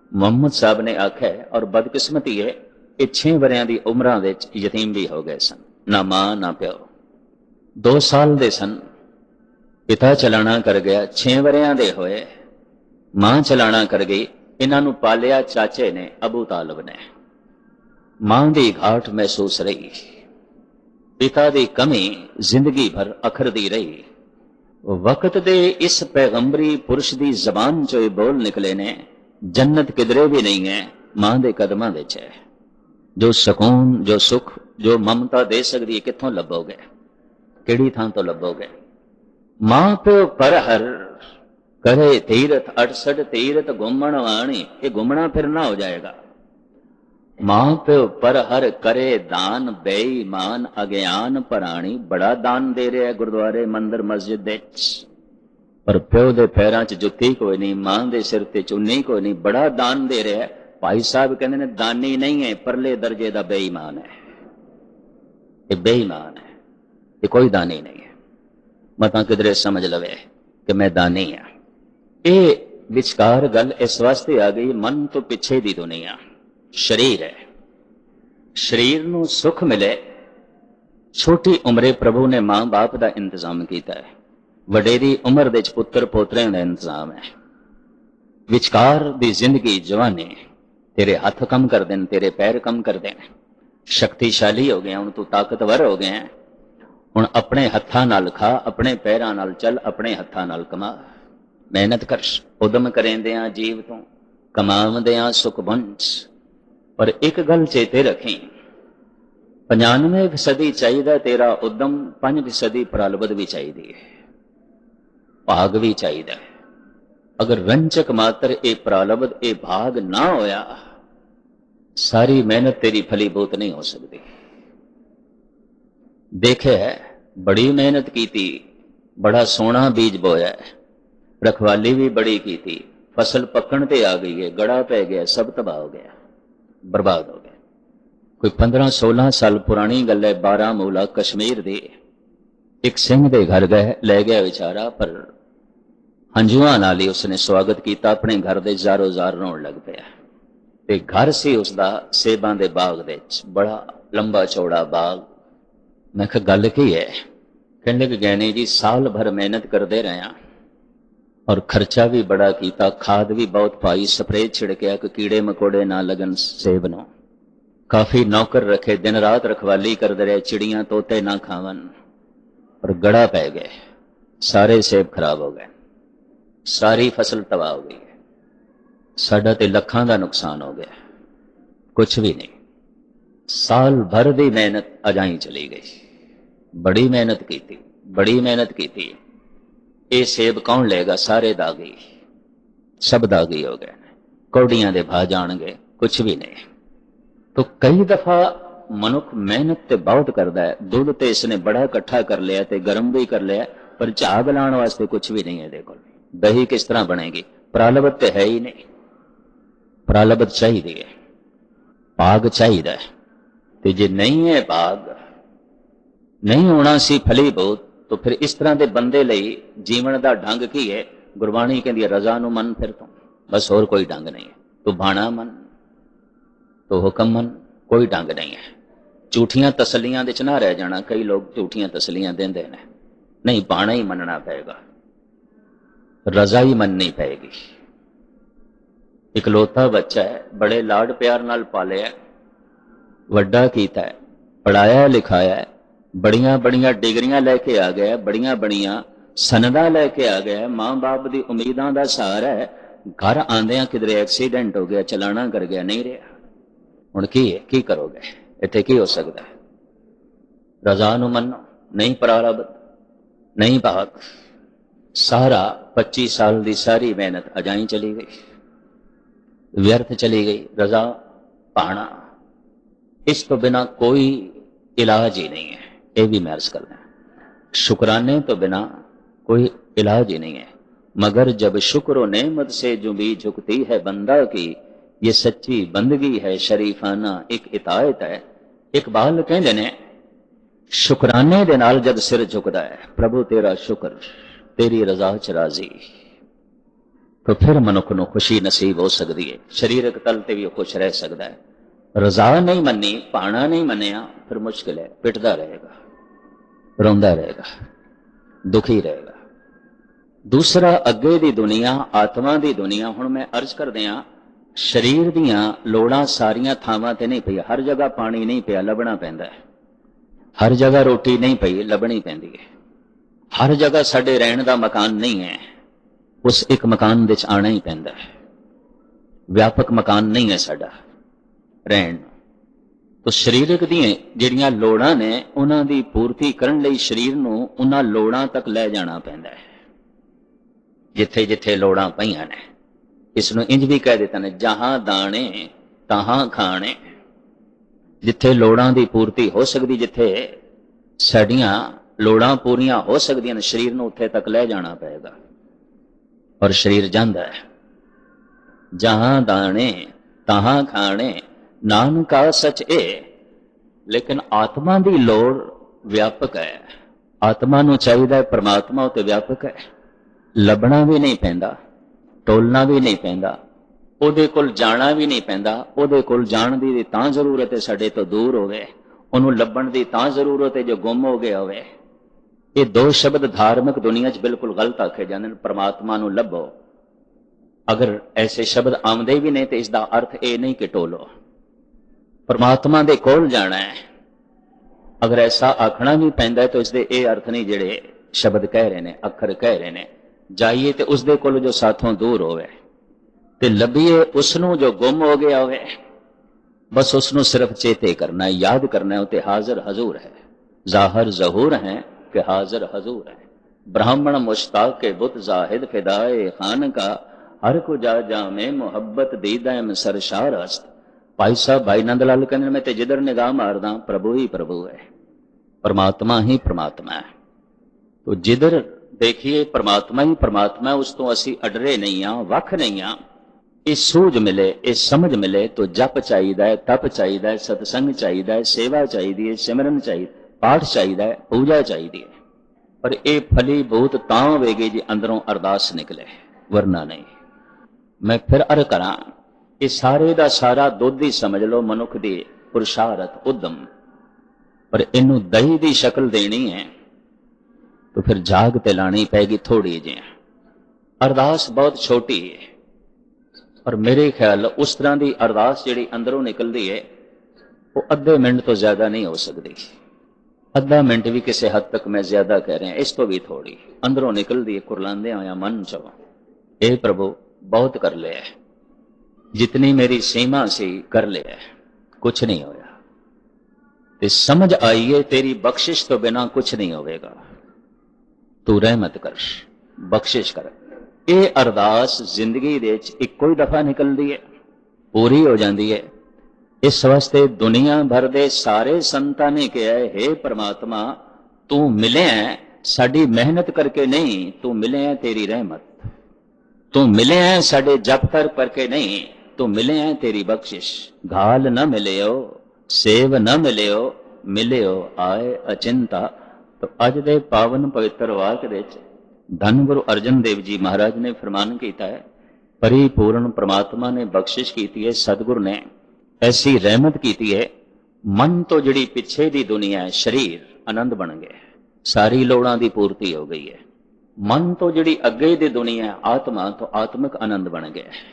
ਮੁਹੰਮਦ ਸਾਹਿਬ ਨੇ ਆਖਿਆ, ਔਰ ਬਦਕਿਸਮਤੀ ਹੈ ਇਹ 6 ਵਰਿਆਂ ਦੀ ਉਮਰਾਂ ਵਿੱਚ ਯਤੀਮ ਵੀ ਹੋ ਗਏ ਸਨ, ਨਾ ਮਾਂ ਨਾ ਪਿਓ। 2 ਸਾਲ ਦੇ ਸਨ, ਪਿਤਾ ਚਲਾਣਾ ਕਰ ਗਿਆ। 6 ਵਰਿਆਂ ਦੇ ਹੋਏ, ਮਾਂ ਚਲਾਣਾ ਕਰ ਗਈ। ਇਹਨਾਂ ਨੂੰ ਪਾਲਿਆ ਚਾਚੇ ਨੇ, ਅਬੂ ਤਾਲਿਬ ਨੇ। ਮਾਂ ਦੀ ਘਾਟ ਮਹਿਸੂਸ ਰਹੀ, ਪਿਤਾ ਦੀ ਕਮੀ ਜ਼ਿੰਦਗੀ ਭਰ ਅਖਰਦੀ ਰਹੀ। ਵਕਤ ਦੇ ਇਸ ਪੈਗੰਬਰੀ ਪੁਰਸ਼ ਦੀ ਜ਼ਬਾਨ ਚੋਂ ਇਹ ਬੋਲ ਨਿਕਲੇ ਨੇ, ਜੰਨਤ ਕਿਧਰੇ ਵੀ ਨਹੀਂ ਹੈ, ਮਾਂ ਦੇ ਕਦਮਾਂ ਵਿੱਚ ਹੈ। ਜੋ ਸਕੂਨ, ਜੋ ਸੁਖ, ਜੋ ਮਮਤਾ ਦੇ ਸਕਦੀ ਹੈ, ਕਿੱਥੋਂ ਲੱਭੋਗੇ? ਕਿਹੜੀ ਥਾਂ ਤੋਂ ਲੱਭੋਗੇ? ਮਾਂ ਪਿਓ ਪਰ ਹਰ ਕਰੇ ਤੀਰਥ 68 ਤੀਰਥ ਘੁੰਮਣ ਵਾਣੀ, ਇਹ ਘੁੰਮਣਾ ਫਿਰਨਾ ਹੋ ਜਾਏਗਾ। ਮਾਂ ਪਿਓ ਪਰ ਹਰ ਕਰੇ ਦਾਨ, ਬੇਈਮਾਨ ਅਗਿਆਨ ਪਰਾਣੀ। ਬੜਾ ਦਾਨ ਦੇ ਰਿਹਾ ਗੁਰਦੁਆਰੇ, ਮੰਦਰ, ਮਸਜਿਦ ਦੇ ਵਿੱਚ, ਪਰ ਪਿਓ ਦੇ ਪੈਰਾਂ 'ਚ ਜੁੱਤੀ ਕੋਈ ਨਹੀਂ, ਮਾਂ ਦੇ ਸਿਰ ਤੇ ਚੁੰਨੀ ਕੋਈ ਨਹੀਂ। ਬੜਾ ਦਾਨ ਦੇ ਰਿਹਾ। ਭਾਈ ਸਾਹਿਬ ਕਹਿੰਦੇ ਨੇ ਦਾਨੀ ਨਹੀਂ ਹੈ, ਪਰਲੇ ਦਰਜੇ ਦਾ ਬੇਈਮਾਨ ਹੈ। ਇਹ ਬੇਈਮਾਨ ਹੈ, ਇਹ ਕੋਈ ਦਾਨੀ ਨਹੀਂ ਹੈ। ਮਤਾਂ ਕਿਧਰੇ ਸਮਝ ਲਵੇ ਕਿ ਮੈਂ ਦਾਨੀ ਹਾਂ। ਇਹ ਵਿਚਕਾਰ ਗੱਲ ਇਸ ਵਾਸਤੇ ਆ ਗਈ, ਮਨ ਤੋਂ ਪਿੱਛੇ ਦੀ ਦੁਨੀਆ ਸ਼ਰੀਰ ਹੈ। ਸ਼ਰੀਰ ਨੂੰ ਸੁਖ ਮਿਲੇ, ਛੋਟੀ ਉਮਰੇ ਪ੍ਰਭੂ ਨੇ ਮਾਂ ਬਾਪ ਦਾ ਇੰਤਜ਼ਾਮ ਕੀਤਾ ਹੈ। ਵਡੇਰੀ ਉਮਰ ਦੇ ਵਿੱਚ ਪੁੱਤਰ ਪੋਤਰਿਆਂ ਦਾ ਇੰਤਜ਼ਾਮ ਹੈ। ਵਿਚਕਾਰ ਦੀ ਜ਼ਿੰਦਗੀ ਜਵਾਨੀ, ਤੇਰੇ ਹੱਥ ਕੰਮ ਕਰਦੇ ਨੇ, ਤੇਰੇ ਪੈਰ ਕੰਮ ਕਰਦੇ ਨੇ, ਸ਼ਕਤੀਸ਼ਾਲੀ ਹੋ ਗਿਆ, ਹੁਣ ਤੂੰ ਤਾਕਤਵਰ ਹੋ ਗਿਆ। ਹੁਣ ਆਪਣੇ ਹੱਥਾਂ ਨਾਲ ਖਾ, ਆਪਣੇ ਪੈਰਾਂ ਨਾਲ ਚੱਲ, ਆਪਣੇ ਹੱਥਾਂ ਨਾਲ ਕਮਾ, ਮਿਹਨਤ ਕਰ। ਉਦਮ ਕਰੇਂਦਿਆਂ ਜੀਵ ਤੋਂ, ਕਮਾਵਦਿਆਂ ਸੁਖ ਵੰਚ। ਪਰ ਇੱਕ ਗੱਲ ਚੇਤੇ ਰੱਖੀ, 95% ਚਾਹੀਦਾ ਤੇਰਾ ਉਦਮ, 5% ਪ੍ਰਲਬਧ ਵੀ ਚਾਹੀਦੀ ਹੈ, ਭਾਗ ਵੀ ਚਾਹੀਦਾ ਹੈ। ਅਗਰ ਰੰਚਕ ਮਾਤਰ ਇਹ ਪ੍ਰਲਬਧ, ਇਹ ਭਾਗ ਨਾ ਹੋਇਆ, ਸਾਰੀ ਮਿਹਨਤ ਤੇਰੀ ਫਲੀਭੂਤ ਨਹੀਂ ਹੋ ਸਕਦੀ। ਦੇਖਿਆ, ਬੜੀ ਮਿਹਨਤ ਕੀਤੀ, ਬੜਾ ਸੋਹਣਾ ਬੀਜ ਬੋਇਆ, ਰਖਵਾਲੀ ਵੀ ਬੜੀ ਕੀਤੀ, ਫਸਲ ਪੱਕਣ ਤੇ ਆ ਗਈ ਹੈ, ਗੜਾ ਪੈ ਗਿਆ, ਸਭ ਤਬਾਹ ਹੋ ਗਿਆ, ਬਰਬਾਦ ਹੋ ਗਿਆ। ਕੋਈ 15-16 ਸਾਲ ਪੁਰਾਣੀ ਗੱਲ ਹੈ, ਬਾਰਾਮੂਲਾ ਕਸ਼ਮੀਰ ਦੇ ਇੱਕ ਸਿੰਘ ਦੇ ਘਰ ਗਏ, ਲੈ ਗਿਆ ਵਿਚਾਰਾ, ਪਰ ਹੰਝੂਆਂ ਨਾਲ ਹੀ ਉਸਨੇ ਸਵਾਗਤ ਕੀਤਾ। ਆਪਣੇ ਘਰ ਦੇ ਜ਼ਾਰੋ ਜ਼ਾਰ ਰੋਣ ਲੱਗ ਪਿਆ। ਤੇ ਘਰ ਸੀ ਉਸਦਾ ਸੇਬਾਂ ਦੇ ਬਾਗ ਦੇ ਵਿੱਚ, ਬੜਾ ਲੰਬਾ ਚੌੜਾ ਬਾਗ। ਮੈਂ ਕਿਹਾ ਗੱਲ ਕੀ ਹੈ? ਕਹਿੰਦੇ ਕਿ ਗੈਣੀ ਜੀ, ਸਾਲ ਭਰ ਮਿਹਨਤ ਕਰਦੇ ਰਹੇ ਹਾਂ, ਔਰ ਖਰਚਾ ਵੀ ਬੜਾ ਕੀਤਾ, ਖਾਦ ਵੀ ਬਹੁਤ ਪਾਈ, ਸਪਰੇਅ ਛਿੜਕਿਆ ਕਿ ਕੀੜੇ ਮਕੋੜੇ ਨਾ ਲੱਗਣ ਸੇਬ ਨੂੰ। ਕਾਫੀ ਨੌਕਰ ਰੱਖੇ, ਦਿਨ ਰਾਤ ਰਖਵਾਲੀ ਕਰਦੇ ਰਹੇ, ਚਿੜੀਆਂ ਤੋਤੇ ਨਾ ਖਾਵਨ, ਪਰ ਗੜਾ ਪੈ ਗਏ, ਸਾਰੇ ਸੇਬ ਖਰਾਬ ਹੋ ਗਏ, ਸਾਰੀ ਫਸਲ ਤਬਾਹ ਹੋ ਗਈ। ਸਾਡਾ ਤੇ ਲੱਖਾਂ ਦਾ ਨੁਕਸਾਨ ਹੋ ਗਿਆ, ਕੁਛ ਵੀ ਨਹੀਂ। ਸਾਲ ਭਰ ਦੀ ਮਿਹਨਤ ਅਜਾਈ ਚਲੀ ਗਈ। ਬੜੀ ਮਿਹਨਤ ਕੀਤੀ, ਬੜੀ ਮਿਹਨਤ ਕੀਤੀ। ਇਹ ਸੇਬ ਕੌਣ ਲਏਗਾ? ਸਾਰੇ ਦਾਗੀ, ਸਭ ਦਾਗੀ ਹੋ ਗਏ, ਕੌਡੀਆਂ ਦੇ ਭਾਅ ਜਾਣਗੇ, ਕੁਛ ਵੀ ਨਹੀਂ। ਤੋ ਕਈ ਦਫਾ ਮਨੁੱਖ ਮਿਹਨਤ ਤੇ ਬਹੁਤ ਕਰਦਾ ਹੈ, ਦੁੱਧ ਤੇ ਇਸਨੇ ਬੜਾ ਇਕੱਠਾ ਕਰ ਲਿਆ ਤੇ ਗਰਮ ਵੀ ਕਰ ਲਿਆ, ਪਰ ਝਾਗ ਲਾਉਣ ਵਾਸਤੇ ਕੁਛ ਵੀ ਨਹੀਂ ਹੈ ਇਹਦੇ ਕੋਲ। ਦਹੀ ਕਿਸ ਤਰ੍ਹਾਂ ਬਣੇਗੀ? ਪ੍ਰਲਬਧ ਤੇ ਹੈ ਹੀ ਨਹੀਂ। ਪ੍ਰਲਬਧ ਚਾਹੀਦੀ ਹੈ, ਭਾਗ ਚਾਹੀਦਾ ਹੈ। ਤੇ ਜੇ ਨਹੀਂ ਹੈ ਭਾਗ, ਨਹੀਂ ਹੋਣਾ ਸੀ ਫਲੀਭੂਤ, तो फिर इस तरह के बंदे ਲਈ जीवन का ढंग की है? गुरबाणी कहती है रजा नु मन फिर तो बस, और कोई ढंग नहीं है। तो भाना मन, तो हुक्म मन, कोई ढंग नहीं है। झूठियां तसलियां विच ना रह जाना। कई लोग झूठियां तसलियां देंदे ने, नहीं बाणा ही मनना पएगा, रजा ही मननी पएगी। इकलौता बच्चा है, बड़े लाड प्यार नाल पालिया, वड्डा कीता है, पढ़ाया लिखाया है, बड़ियां बड़ियां डिग्रियां लैके आ गया, बड़ियां बड़ियां सनदा लैके आ गया, मां बाप की उम्मीदां दा सहारा है। घर आंदियां किधरे एक्सीडेंट हो गया, चलाना कर गया, नहीं रहा। हुण की है, की करोगे? इत्थे की हो सकता है? रजा नूं मन्नो, नहीं प्रारब्ध, नहीं भाग। सारा 25 साल की सारी मेहनत अजाई चली गई, व्यर्थ चली गई। रजा पाना, इस तो बिना कोई इलाज ही नहीं है। ये भी मैं अर्ज करना, शुक्राने तो बिना कोई इलाज ही नहीं है। मगर जब शुक्र व नेमत से जो भी झुकती है बंदा की, ये सच्ची बंदगी है, शरीफाना एक इतायत है। इकबाल कहते ने, शुक्राने दे नाल जब सिर झुकदा है, प्रभु तेरा शुक्र, तेरी रजा च राजी। ਤਾਂ ਫਿਰ ਮਨੁੱਖ ਨੂੰ ਖੁਸ਼ੀ ਨਸੀਬ ਹੋ ਸਕਦੀ ਹੈ। ਸਰੀਰਕ ਤਲ ਤੇ ਵੀ ਉਹ ਖੁਸ਼ ਰਹਿ ਸਕਦਾ ਹੈ। ਰਜ਼ਾ ਨਹੀਂ ਮੰਨੀ, ਭਾਣਾ ਨਹੀਂ ਮੰਨਿਆ, ਫਿਰ ਮੁਸ਼ਕਿਲ ਹੈ, ਪਿੱਟਦਾ ਰਹੇਗਾ, ਰੋਂਦਾ ਰਹੇਗਾ, ਦੁਖੀ ਰਹੇਗਾ। ਦੂਸਰਾ, ਅੱਗੇ ਦੀ ਦੁਨੀਆ, ਆਤਮਾ ਦੀ ਦੁਨੀਆ। ਹੁਣ ਮੈਂ ਅਰਜ਼ ਕਰਦਿਆਂ, ਸਰੀਰ ਦੀਆਂ ਲੋੜਾਂ ਸਾਰੀਆਂ ਥਾਵਾਂ ਤੇ ਨਹੀਂ ਪਈ। ਹਰ ਜਗ੍ਹਾ ਪਾਣੀ ਨਹੀਂ ਪਿਆ, ਲੱਭਣਾ ਪੈਂਦਾ ਹੈ। ਹਰ ਜਗ੍ਹਾ ਰੋਟੀ ਨਹੀਂ ਪਈ, ਲੱਭਣੀ ਪੈਂਦੀ ਹੈ। ਹਰ ਜਗ੍ਹਾ ਸਾਡੇ ਰਹਿਣ ਦਾ ਮਕਾਨ ਨਹੀਂ ਹੈ, ਉਸ ਇੱਕ ਮਕਾਨ ਵਿੱਚ ਆਉਣਾ ਹੀ ਪੈਂਦਾ ਹੈ। ਵਿਆਪਕ ਮਕਾਨ ਨਹੀਂ ਹੈ ਸਾਡਾ ਰਹਿਣ। ਤੋ ਸਰੀਰਕ ਦੀਆਂ ਜਿਹੜੀਆਂ ਲੋੜਾਂ ਨੇ, ਉਹਨਾਂ ਦੀ ਪੂਰਤੀ ਕਰਨ ਲਈ ਸਰੀਰ ਨੂੰ ਉਹਨਾਂ ਲੋੜਾਂ ਤੱਕ ਲੈ ਜਾਣਾ ਪੈਂਦਾ ਹੈ, ਜਿੱਥੇ ਜਿੱਥੇ ਲੋੜਾਂ ਪਈਆਂ ਨੇ। ਇਸ ਨੂੰ ਇੰਜ ਵੀ ਕਹਿ ਦਿੱਤਾ ਨੇ, ਜਹਾਂ ਦਾਣੇ ਤਹਾਂ ਖਾਣੇ। ਜਿੱਥੇ ਲੋੜਾਂ ਦੀ ਪੂਰਤੀ ਹੋ ਸਕਦੀ, ਜਿੱਥੇ ਸਾਡੀਆਂ ਲੋੜਾਂ ਪੂਰੀਆਂ ਹੋ ਸਕਦੀਆਂ ਨੇ, ਸਰੀਰ ਨੂੰ ਉੱਥੇ ਤੱਕ ਲੈ ਜਾਣਾ ਪਏਗਾ। ਔਰ ਸਰੀਰ ਜਾਂਦਾ ਹੈ। ਜਹਾਂ ਦਾਣੇ ਤਹਾਂ ਖਾਣੇ, ਨਾਨਕਾ ਸਚ ਏ। ਲੇਕਿਨ ਆਤਮਾ ਦੀ ਲੋੜ ਵਿਆਪਕ ਹੈ। ਆਤਮਾ ਨੂੰ ਚਾਹੀਦਾ ਹੈ, ਪਰਮਾਤਮਾ ਉੱਤੇ ਵਿਆਪਕ ਹੈ। ਲੱਭਣਾ ਵੀ ਨਹੀਂ ਪੈਂਦਾ, ਟੋਲਣਾ ਵੀ ਨਹੀਂ ਪੈਂਦਾ, ਉਹਦੇ ਕੋਲ ਜਾਣਾ ਵੀ ਨਹੀਂ ਪੈਂਦਾ। ਉਹਦੇ ਕੋਲ ਜਾਣ ਦੀ ਤਾਂ ਜ਼ਰੂਰਤ ਹੈ ਸਾਡੇ ਤੋਂ ਦੂਰ ਹੋਵੇ, ਉਹਨੂੰ ਲੱਭਣ ਦੀ ਤਾਂ ਜ਼ਰੂਰਤ ਹੈ ਜੋ ਗੁੰਮ ਹੋ ਗਿਆ ਹੋਵੇ। ਇਹ ਦੋ ਸ਼ਬਦ ਧਾਰਮਿਕ ਦੁਨੀਆ 'ਚ ਬਿਲਕੁਲ ਗਲਤ ਆਖੇ ਜਾਂਦੇ ਨੇ, ਪਰਮਾਤਮਾ ਨੂੰ ਲੱਭੋ। ਅਗਰ ਐਸੇ ਸ਼ਬਦ ਆਉਂਦੇ ਵੀ ਨੇ ਤੇ ਇਸ ਦਾ ਅਰਥ ਇਹ ਨਹੀਂ ਕਿ ਟੋਲੋ, ਪਰਮਾਤਮਾ ਦੇ ਕੋਲ ਜਾਣਾ ਹੈ। ਅਗਰ ਐਸਾ ਆਖਣਾ ਵੀ ਪੈਂਦਾ ਤਾਂ ਇਸਦੇ ਇਹ ਅਰਥ ਨਹੀਂ ਜਿਹੜੇ ਸ਼ਬਦ ਕਹਿ ਰਹੇ ਨੇ, ਅੱਖਰ ਕਹਿ ਰਹੇ ਨੇ। ਜਾਈਏ ਤੇ ਉਸਦੇ ਕੋਲ ਜੋ ਸਾਥੋਂ ਦੂਰ ਹੋਵੇ, ਤੇ ਲੱਭੀਏ ਉਸ ਨੂੰ ਜੋ ਗੁੰਮ ਹੋ ਗਿਆ ਹੋਵੇ। ਬਸ ਉਸ ਨੂੰ ਸਿਰਫ ਚੇਤੇ ਕਰਨਾ ਹੈ, ਯਾਦ ਕਰਨਾ ਹੈ। ਉਹ ਤੇ ਹਾਜ਼ਰ ਹਜ਼ੂਰ ਹੈ, ਜ਼ਾਹਰ ਜ਼ਹੂਰ ਹੈ ਕਿ ਹਾਜ਼ਰ ਹਜ਼ੂਰ ਹੈ। ब्राह्मण मुश्ताक के बुत जाहिद फिदाए खान का, हर को जा जामे मुहब्बत दीदा सरशार हस्त। भाई साहब, भाई नंद लाल कहते मैं ते जिधर निगाह मारदा प्रभु ही प्रभु है, परमात्मा ही परमात्मा है। तो जिधर देखिए परमात्मा ही परमात्मा है, उस तो असी अडरे नहीं हाँ, वख नहीं हाँ। ये सूझ मिले, ये समझ मिले तो जप चाहिदा है, तप चाहिदा है, सत्संग चाहिदा है, सेवा चाहिदी है, सिमरन चाहिए, पाठ चाहिदा है, पूजा चाहिदी है। पर यह फलीभूत तां होवेगी जी अंदरों अरदास निकले, वरना नहीं। मैं फिर अर्ज करा, ये सारे दा सारा दुध ही समझ लो मनुख दी पुरुषारत उद्यम, पर इनू दही दी शक्ल देनी है तो फिर जाग ते लानी पैगी थोड़ी जी। अरदास बहुत छोटी है, और मेरे ख्याल उस तरह की अरदास जिहड़ी अंदरों निकलती है वो अद्धे मिनट तो ज्यादा नहीं हो सकती। अद्धा मिनट भी किसी हद तक मैं ज्यादा कह रहा, इस तो भी थोड़ी अंदरों निकलती है कुरलांदे आया मन चो। ए प्रभु बहुत कर लिया, जितनी मेरी सीमा सी कर लिया, कुछ नहीं होया। ते समझ आईए तेरी बख्शिश तो बिना कुछ नहीं होगा, तू रहमत कर, बख्शिश कर। ये अरदास जिंदगी दे इक्को ही दफा निकलती है, पूरी हो जाती है। इस वास्ते दुनिया भर दे सारे संतां ने कहा, हे परमात्मा तू मिले है साडी मेहनत करके नहीं, तू मिले है तेरी रहमत, तू मिले है साडे जप कर करके नहीं, तू मिले है तेरी बख्शिश। घाल न मिले हो, सेव न मिले हो, मिले हो आए अचिंता। तो अज दे पावन पवित्र वाक दे धन गुरु अर्जन देव जी महाराज ने फरमान किया है, परिपूर्ण परमात्मा ने बख्शिश की है, सतगुरु ने ऐसी रहमत की है। मन तो जिहड़ी पिछे दी दुनिया है, शरीर आनंद बन गया, सारी लोड़ां दी पूर्ति हो गई है। मन तो जिहड़ी अगे दी दुनिया है, आत्मा तो आत्मिक आनंद बन गया है।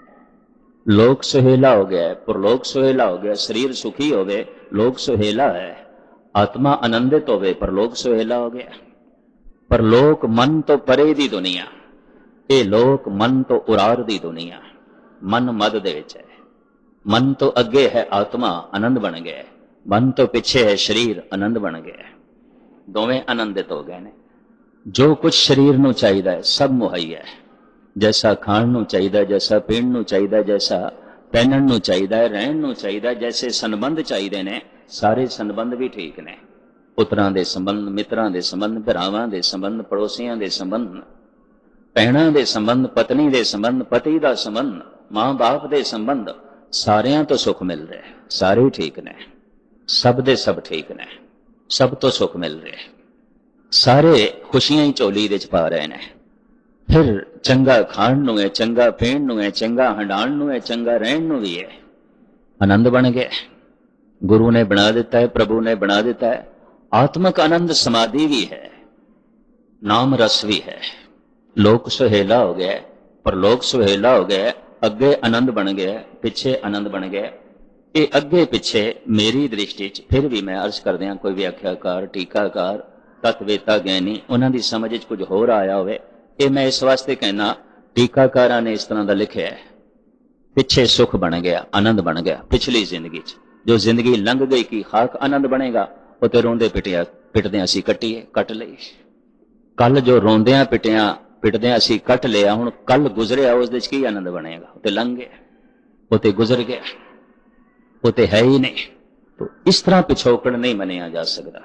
लोक सुहेला हो गया है, परलोक सुहेला हो गया। शरीर सुखी होवे, लोक सुहेला है, आत्मा आनंदित होवे, परलोक सुहेला हो गया। परलोक मन तो परे दी दुनिया, ये लोक मन तो उरार दी दुनिया। मन मद दे विच है, मन तो अगे है आत्मा आनंद बन गया है, मन तो पिछे है शरीर आनंद बन गया है। दोवें आनंदित हो गए ने। जो कुछ शरीर नूं चाहिदा है सब मुहैया है, जैसा खाण नूं चाहिदा है, जैसा पीण नूं चाहिदा है, जैसा पहनण नूं चाहिदा है, रहण नूं चाहिदा है, जैसे संबंध चाहिदे ने सारे संबंध भी ठीक ने। पुत्रां दे संबंध, मित्रां दे संबंध, भरावां दे संबंध, पड़ोसियां दे संबंध, भैणां दे संबंध, पत्नी दे संबंध, पति दा संबंध, मां बाप दे संबंध, सारियां तो सुख मिल रहा है, सारे ठीक ने, सब दे सब ठीक ने, सब तो सुख मिल रहा है, सारे खुशियां ही झोली दे च पा रहे हैं। ਫਿਰ ਚੰਗਾ ਖਾਣ ਨੂੰ ਹੈ, ਚੰਗਾ ਪੀਣ ਨੂੰ ਹੈ, ਚੰਗਾ ਹੰਡਾਣ ਨੂੰ ਹੈ, ਚੰਗਾ ਰਹਿਣ ਨੂੰ ਵੀ ਹੈ। ਆਨੰਦ ਬਣ ਗਿਆ, ਗੁਰੂ ਨੇ ਬਣਾ ਦਿੱਤਾ ਹੈ, ਪ੍ਰਭੂ ਨੇ ਬਣਾ ਦਿੱਤਾ ਹੈ। ਆਤਮਕ ਆਨੰਦ ਸਮਾਧੀ ਵੀ ਹੈ, ਨਾਮ ਰਸ ਵੀ ਹੈ। ਲੋਕ ਸੁਹੇਲਾ ਹੋ ਗਿਆ, ਪਰ ਲੋਕ ਸੁਹੇਲਾ ਹੋ ਗਿਆ, ਅੱਗੇ ਆਨੰਦ ਬਣ ਗਿਆ, ਪਿੱਛੇ ਆਨੰਦ ਬਣ ਗਿਆ। ਇਹ ਅੱਗੇ ਪਿੱਛੇ ਮੇਰੀ ਦ੍ਰਿਸ਼ਟੀ 'ਚ ਫਿਰ ਵੀ ਮੈਂ ਅਰਜ਼ ਕਰਦਿਆਂ ਕੋਈ ਵਿਆਖਿਆਕਾਰ, ਟੀਕਾਕਾਰ, ਤਤਵੇਤਾ ਗਿਆਨੀ ਉਹਨਾਂ ਦੀ ਸਮਝ 'ਚ ਕੁਝ ਹੋਰ ਆਇਆ ਹੋਵੇ। ਇਹ ਮੈਂ ਇਸ ਵਾਸਤੇ ਕਹਿਣਾ, ਟੀਕਾਕਾਰਾਂ ਨੇ ਇਸ ਤਰ੍ਹਾਂ ਦਾ ਲਿਖਿਆ ਹੈ, ਪਿੱਛੇ ਸੁਖ ਬਣ ਗਿਆ, ਆਨੰਦ ਬਣ ਗਿਆ ਪਿਛਲੀ ਜ਼ਿੰਦਗੀ 'ਚ। ਜੋ ਜ਼ਿੰਦਗੀ ਲੰਘ ਗਈ ਕੀ ਖਾਕ ਆਨੰਦ ਬਣੇਗਾ, ਉਹ ਤੇ ਰੋਂਦੇ ਪਿੱਟਦਿਆਂ ਅਸੀਂ ਕੱਟ ਲਈ। ਕੱਲ ਜੋ ਰੋਂਦਿਆਂ ਪਿੱਟਦਿਆਂ ਅਸੀਂ ਕੱਟ ਲਿਆ, ਹੁਣ ਕੱਲ ਗੁਜ਼ਰਿਆ ਉਸ ਦੇ 'ਚ ਕੀ ਆਨੰਦ ਬਣੇਗਾ? ਉਹ ਤੇ ਲੰਘ ਗਿਆ, ਉਹ ਤੇ ਗੁਜ਼ਰ ਗਿਆ, ਉਹ ਤੇ ਹੈ ਹੀ ਨਹੀਂ। तो इस तरह पिछोकड़ नहीं मनिया जा सकता।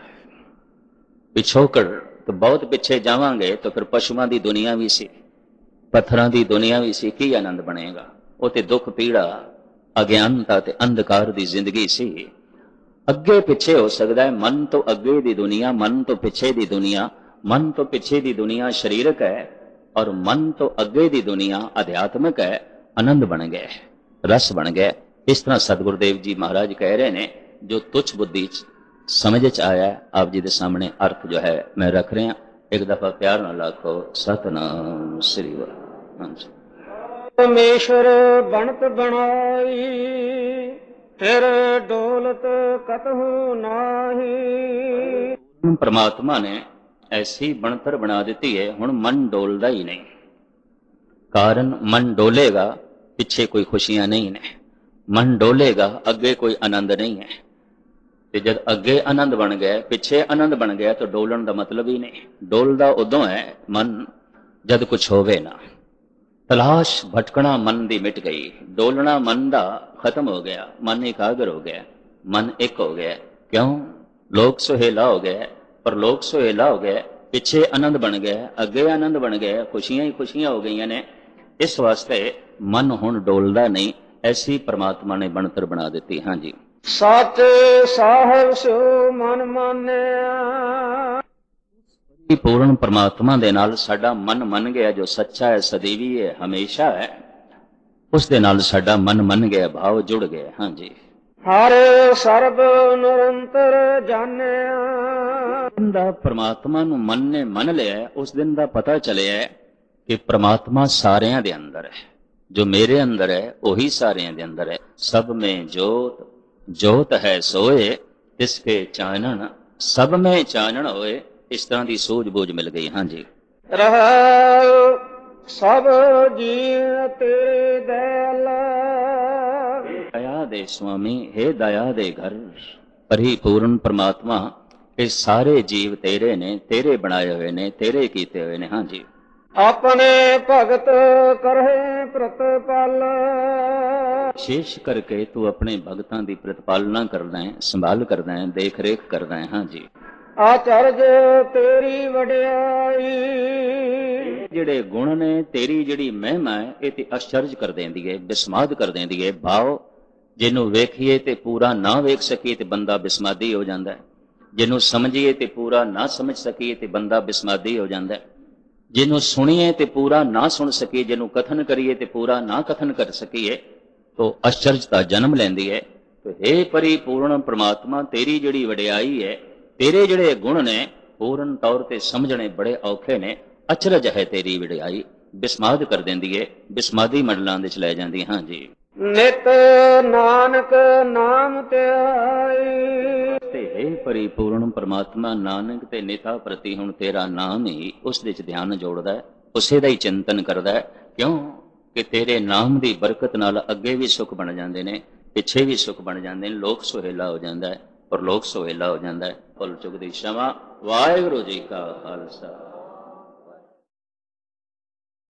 पिछोकड़ तो बहुत पिछे जावांगे तो फिर पशुओं की दुनिया भी सी, पत्थरों की दुनिया भी सी, की आनंद बनेगा? वो तो दुख पीड़ा अज्ञानता ते अंधकार की जिंदगी सी। अगे पिछे हो सकता है, मन तो अगे की दुनिया, मन तो पिछे की दुनिया, मन तो पिछे की दुनिया शरीरक है और मन तो अगे की दुनिया अध्यात्मक है। आनंद बन गया, रस बन गया। इस तरह सतगुरुदेव जी महाराज कह रहे हैं, जो तुच्छ बुद्धि समझ च आया आप जी के सामने अर्थ जो है मैं रख रहा। एक दफा प्यार न लाखो सतनाम श्री वाहिगुरू। परमेश्वर बनत बनाई, फिर डोलत कतहु नाही। परमात्मा ने ऐसी बनतर बना दी है, हुण मन डोलदा ही नहीं। कारण मन डोलेगा पिछे कोई खुशियां नहीं ने, मन डोलेगा अगे कोई आनंद नहीं है। ते जब अगे आनंद बन गया, पिछे आनंद बन गया, तो डोलन का मतलब ही नहीं। डोलदा उदों है मन जद कुछ होवे ना। तलाश भटकना मन दी मिट गई, डोलना मन दा खत्म हो गया, मन एकाग्र हो गया, मन एक हो गया। क्यों? लोक सुहेला हो गया, पर लोक सुहेला हो गया, पिछे आनंद बन गया, अगे आनंद बन गया, खुशियां ही खुशियां हो गई ने। इस वास्ते मन हुण डोलदा नहीं, ऐसी परमात्मा ने बनतर बना दी। हाँ जी। सच साहिब सो मन मानिया, पूर्ण परमात्मा दे नाल साडा मन मन गया, जो सच्चा है, सदैवी है, हमेशा है, उस दे नाल साडा मन मन गया, भाव जुड़ गया। हाँ जी। हर सर्ब निरंतर जानिया, जिस दिन परमात्मा नूं मन ने मन लिया, उस दिन का पता चलिया कि परमात्मा सारियां दे अंदर है। जो मेरे अंदर है वही सारियां दे अंदर है। सब में जोत, जोत है सोए तिसके चानन, सब में चानन होए। इस तरह की सूझबूझ मिल गई। हाँ जी। रह सब जीव तेरे दयाला, दया दे स्वामी, हे दया दे घर। परिपूर्ण परमात्मा, ये सारे जीव तेरे ने, तेरे बनाए हुए ने, तेरे कीते हुए ने। हाँ जी। अपने भगत करहे प्रतिपाल, विशेष करके तू अपने भगतां की प्रतिपालना करदा है, संभाल करदा है, देख रेख करदा है। हाँ जी। आचरज तेरी वडियाई, जिहड़े गुण ने, तेरी जिहड़ी महिमा है, ये ते आश्चर्य कर देंदी है, बिस्माद कर देंदी है। भाव जिन्हों वेखिए ते पूरा ना वेख सकीए ते बंदा बिस्मादी हो जाता है, जिन्हों समझिए ते पूरा ना समझ सकीए ते बंदा बिस्मादी हो जाता है, जिन्हों सुनिए ते पूरा ना सुन सकीए, जिन्हों कथन करिए ते पूरा ना कथन कर सकीए, तो आश्चर्यता जन्म लैंदी है। तो हे परिपूर्ण परमात्मा, तेरी जिहड़ी वडियाई है, तेरे जिहड़े गुण ने, पूर्ण तौर ते समझने बड़े औखे ने। अचरज है तेरी वडियाई, बिस्माद कर देंदी है, बिस्मादी मंडलां दे च लै जांदी। हाँ जी। नित नानक नाम त्याई, ते हे परिपूर्ण परमात्मा, नानक ते निता प्रति हुण तेरा नाम ही उस दे च ध्यान जोड़दा है, उसे दा ही चिंतन करदा है। क्यों कि तेरे नाम दी बरकत नाल अगे भी सुख बन जांदे ने, पिछे भी सुख बन जांदे ने, लोक सुहेला हो जांदा है और लोक सुहेला हो जांदा है। भुल चुक दी क्षमा। वाहिगुरू जी का खालसा।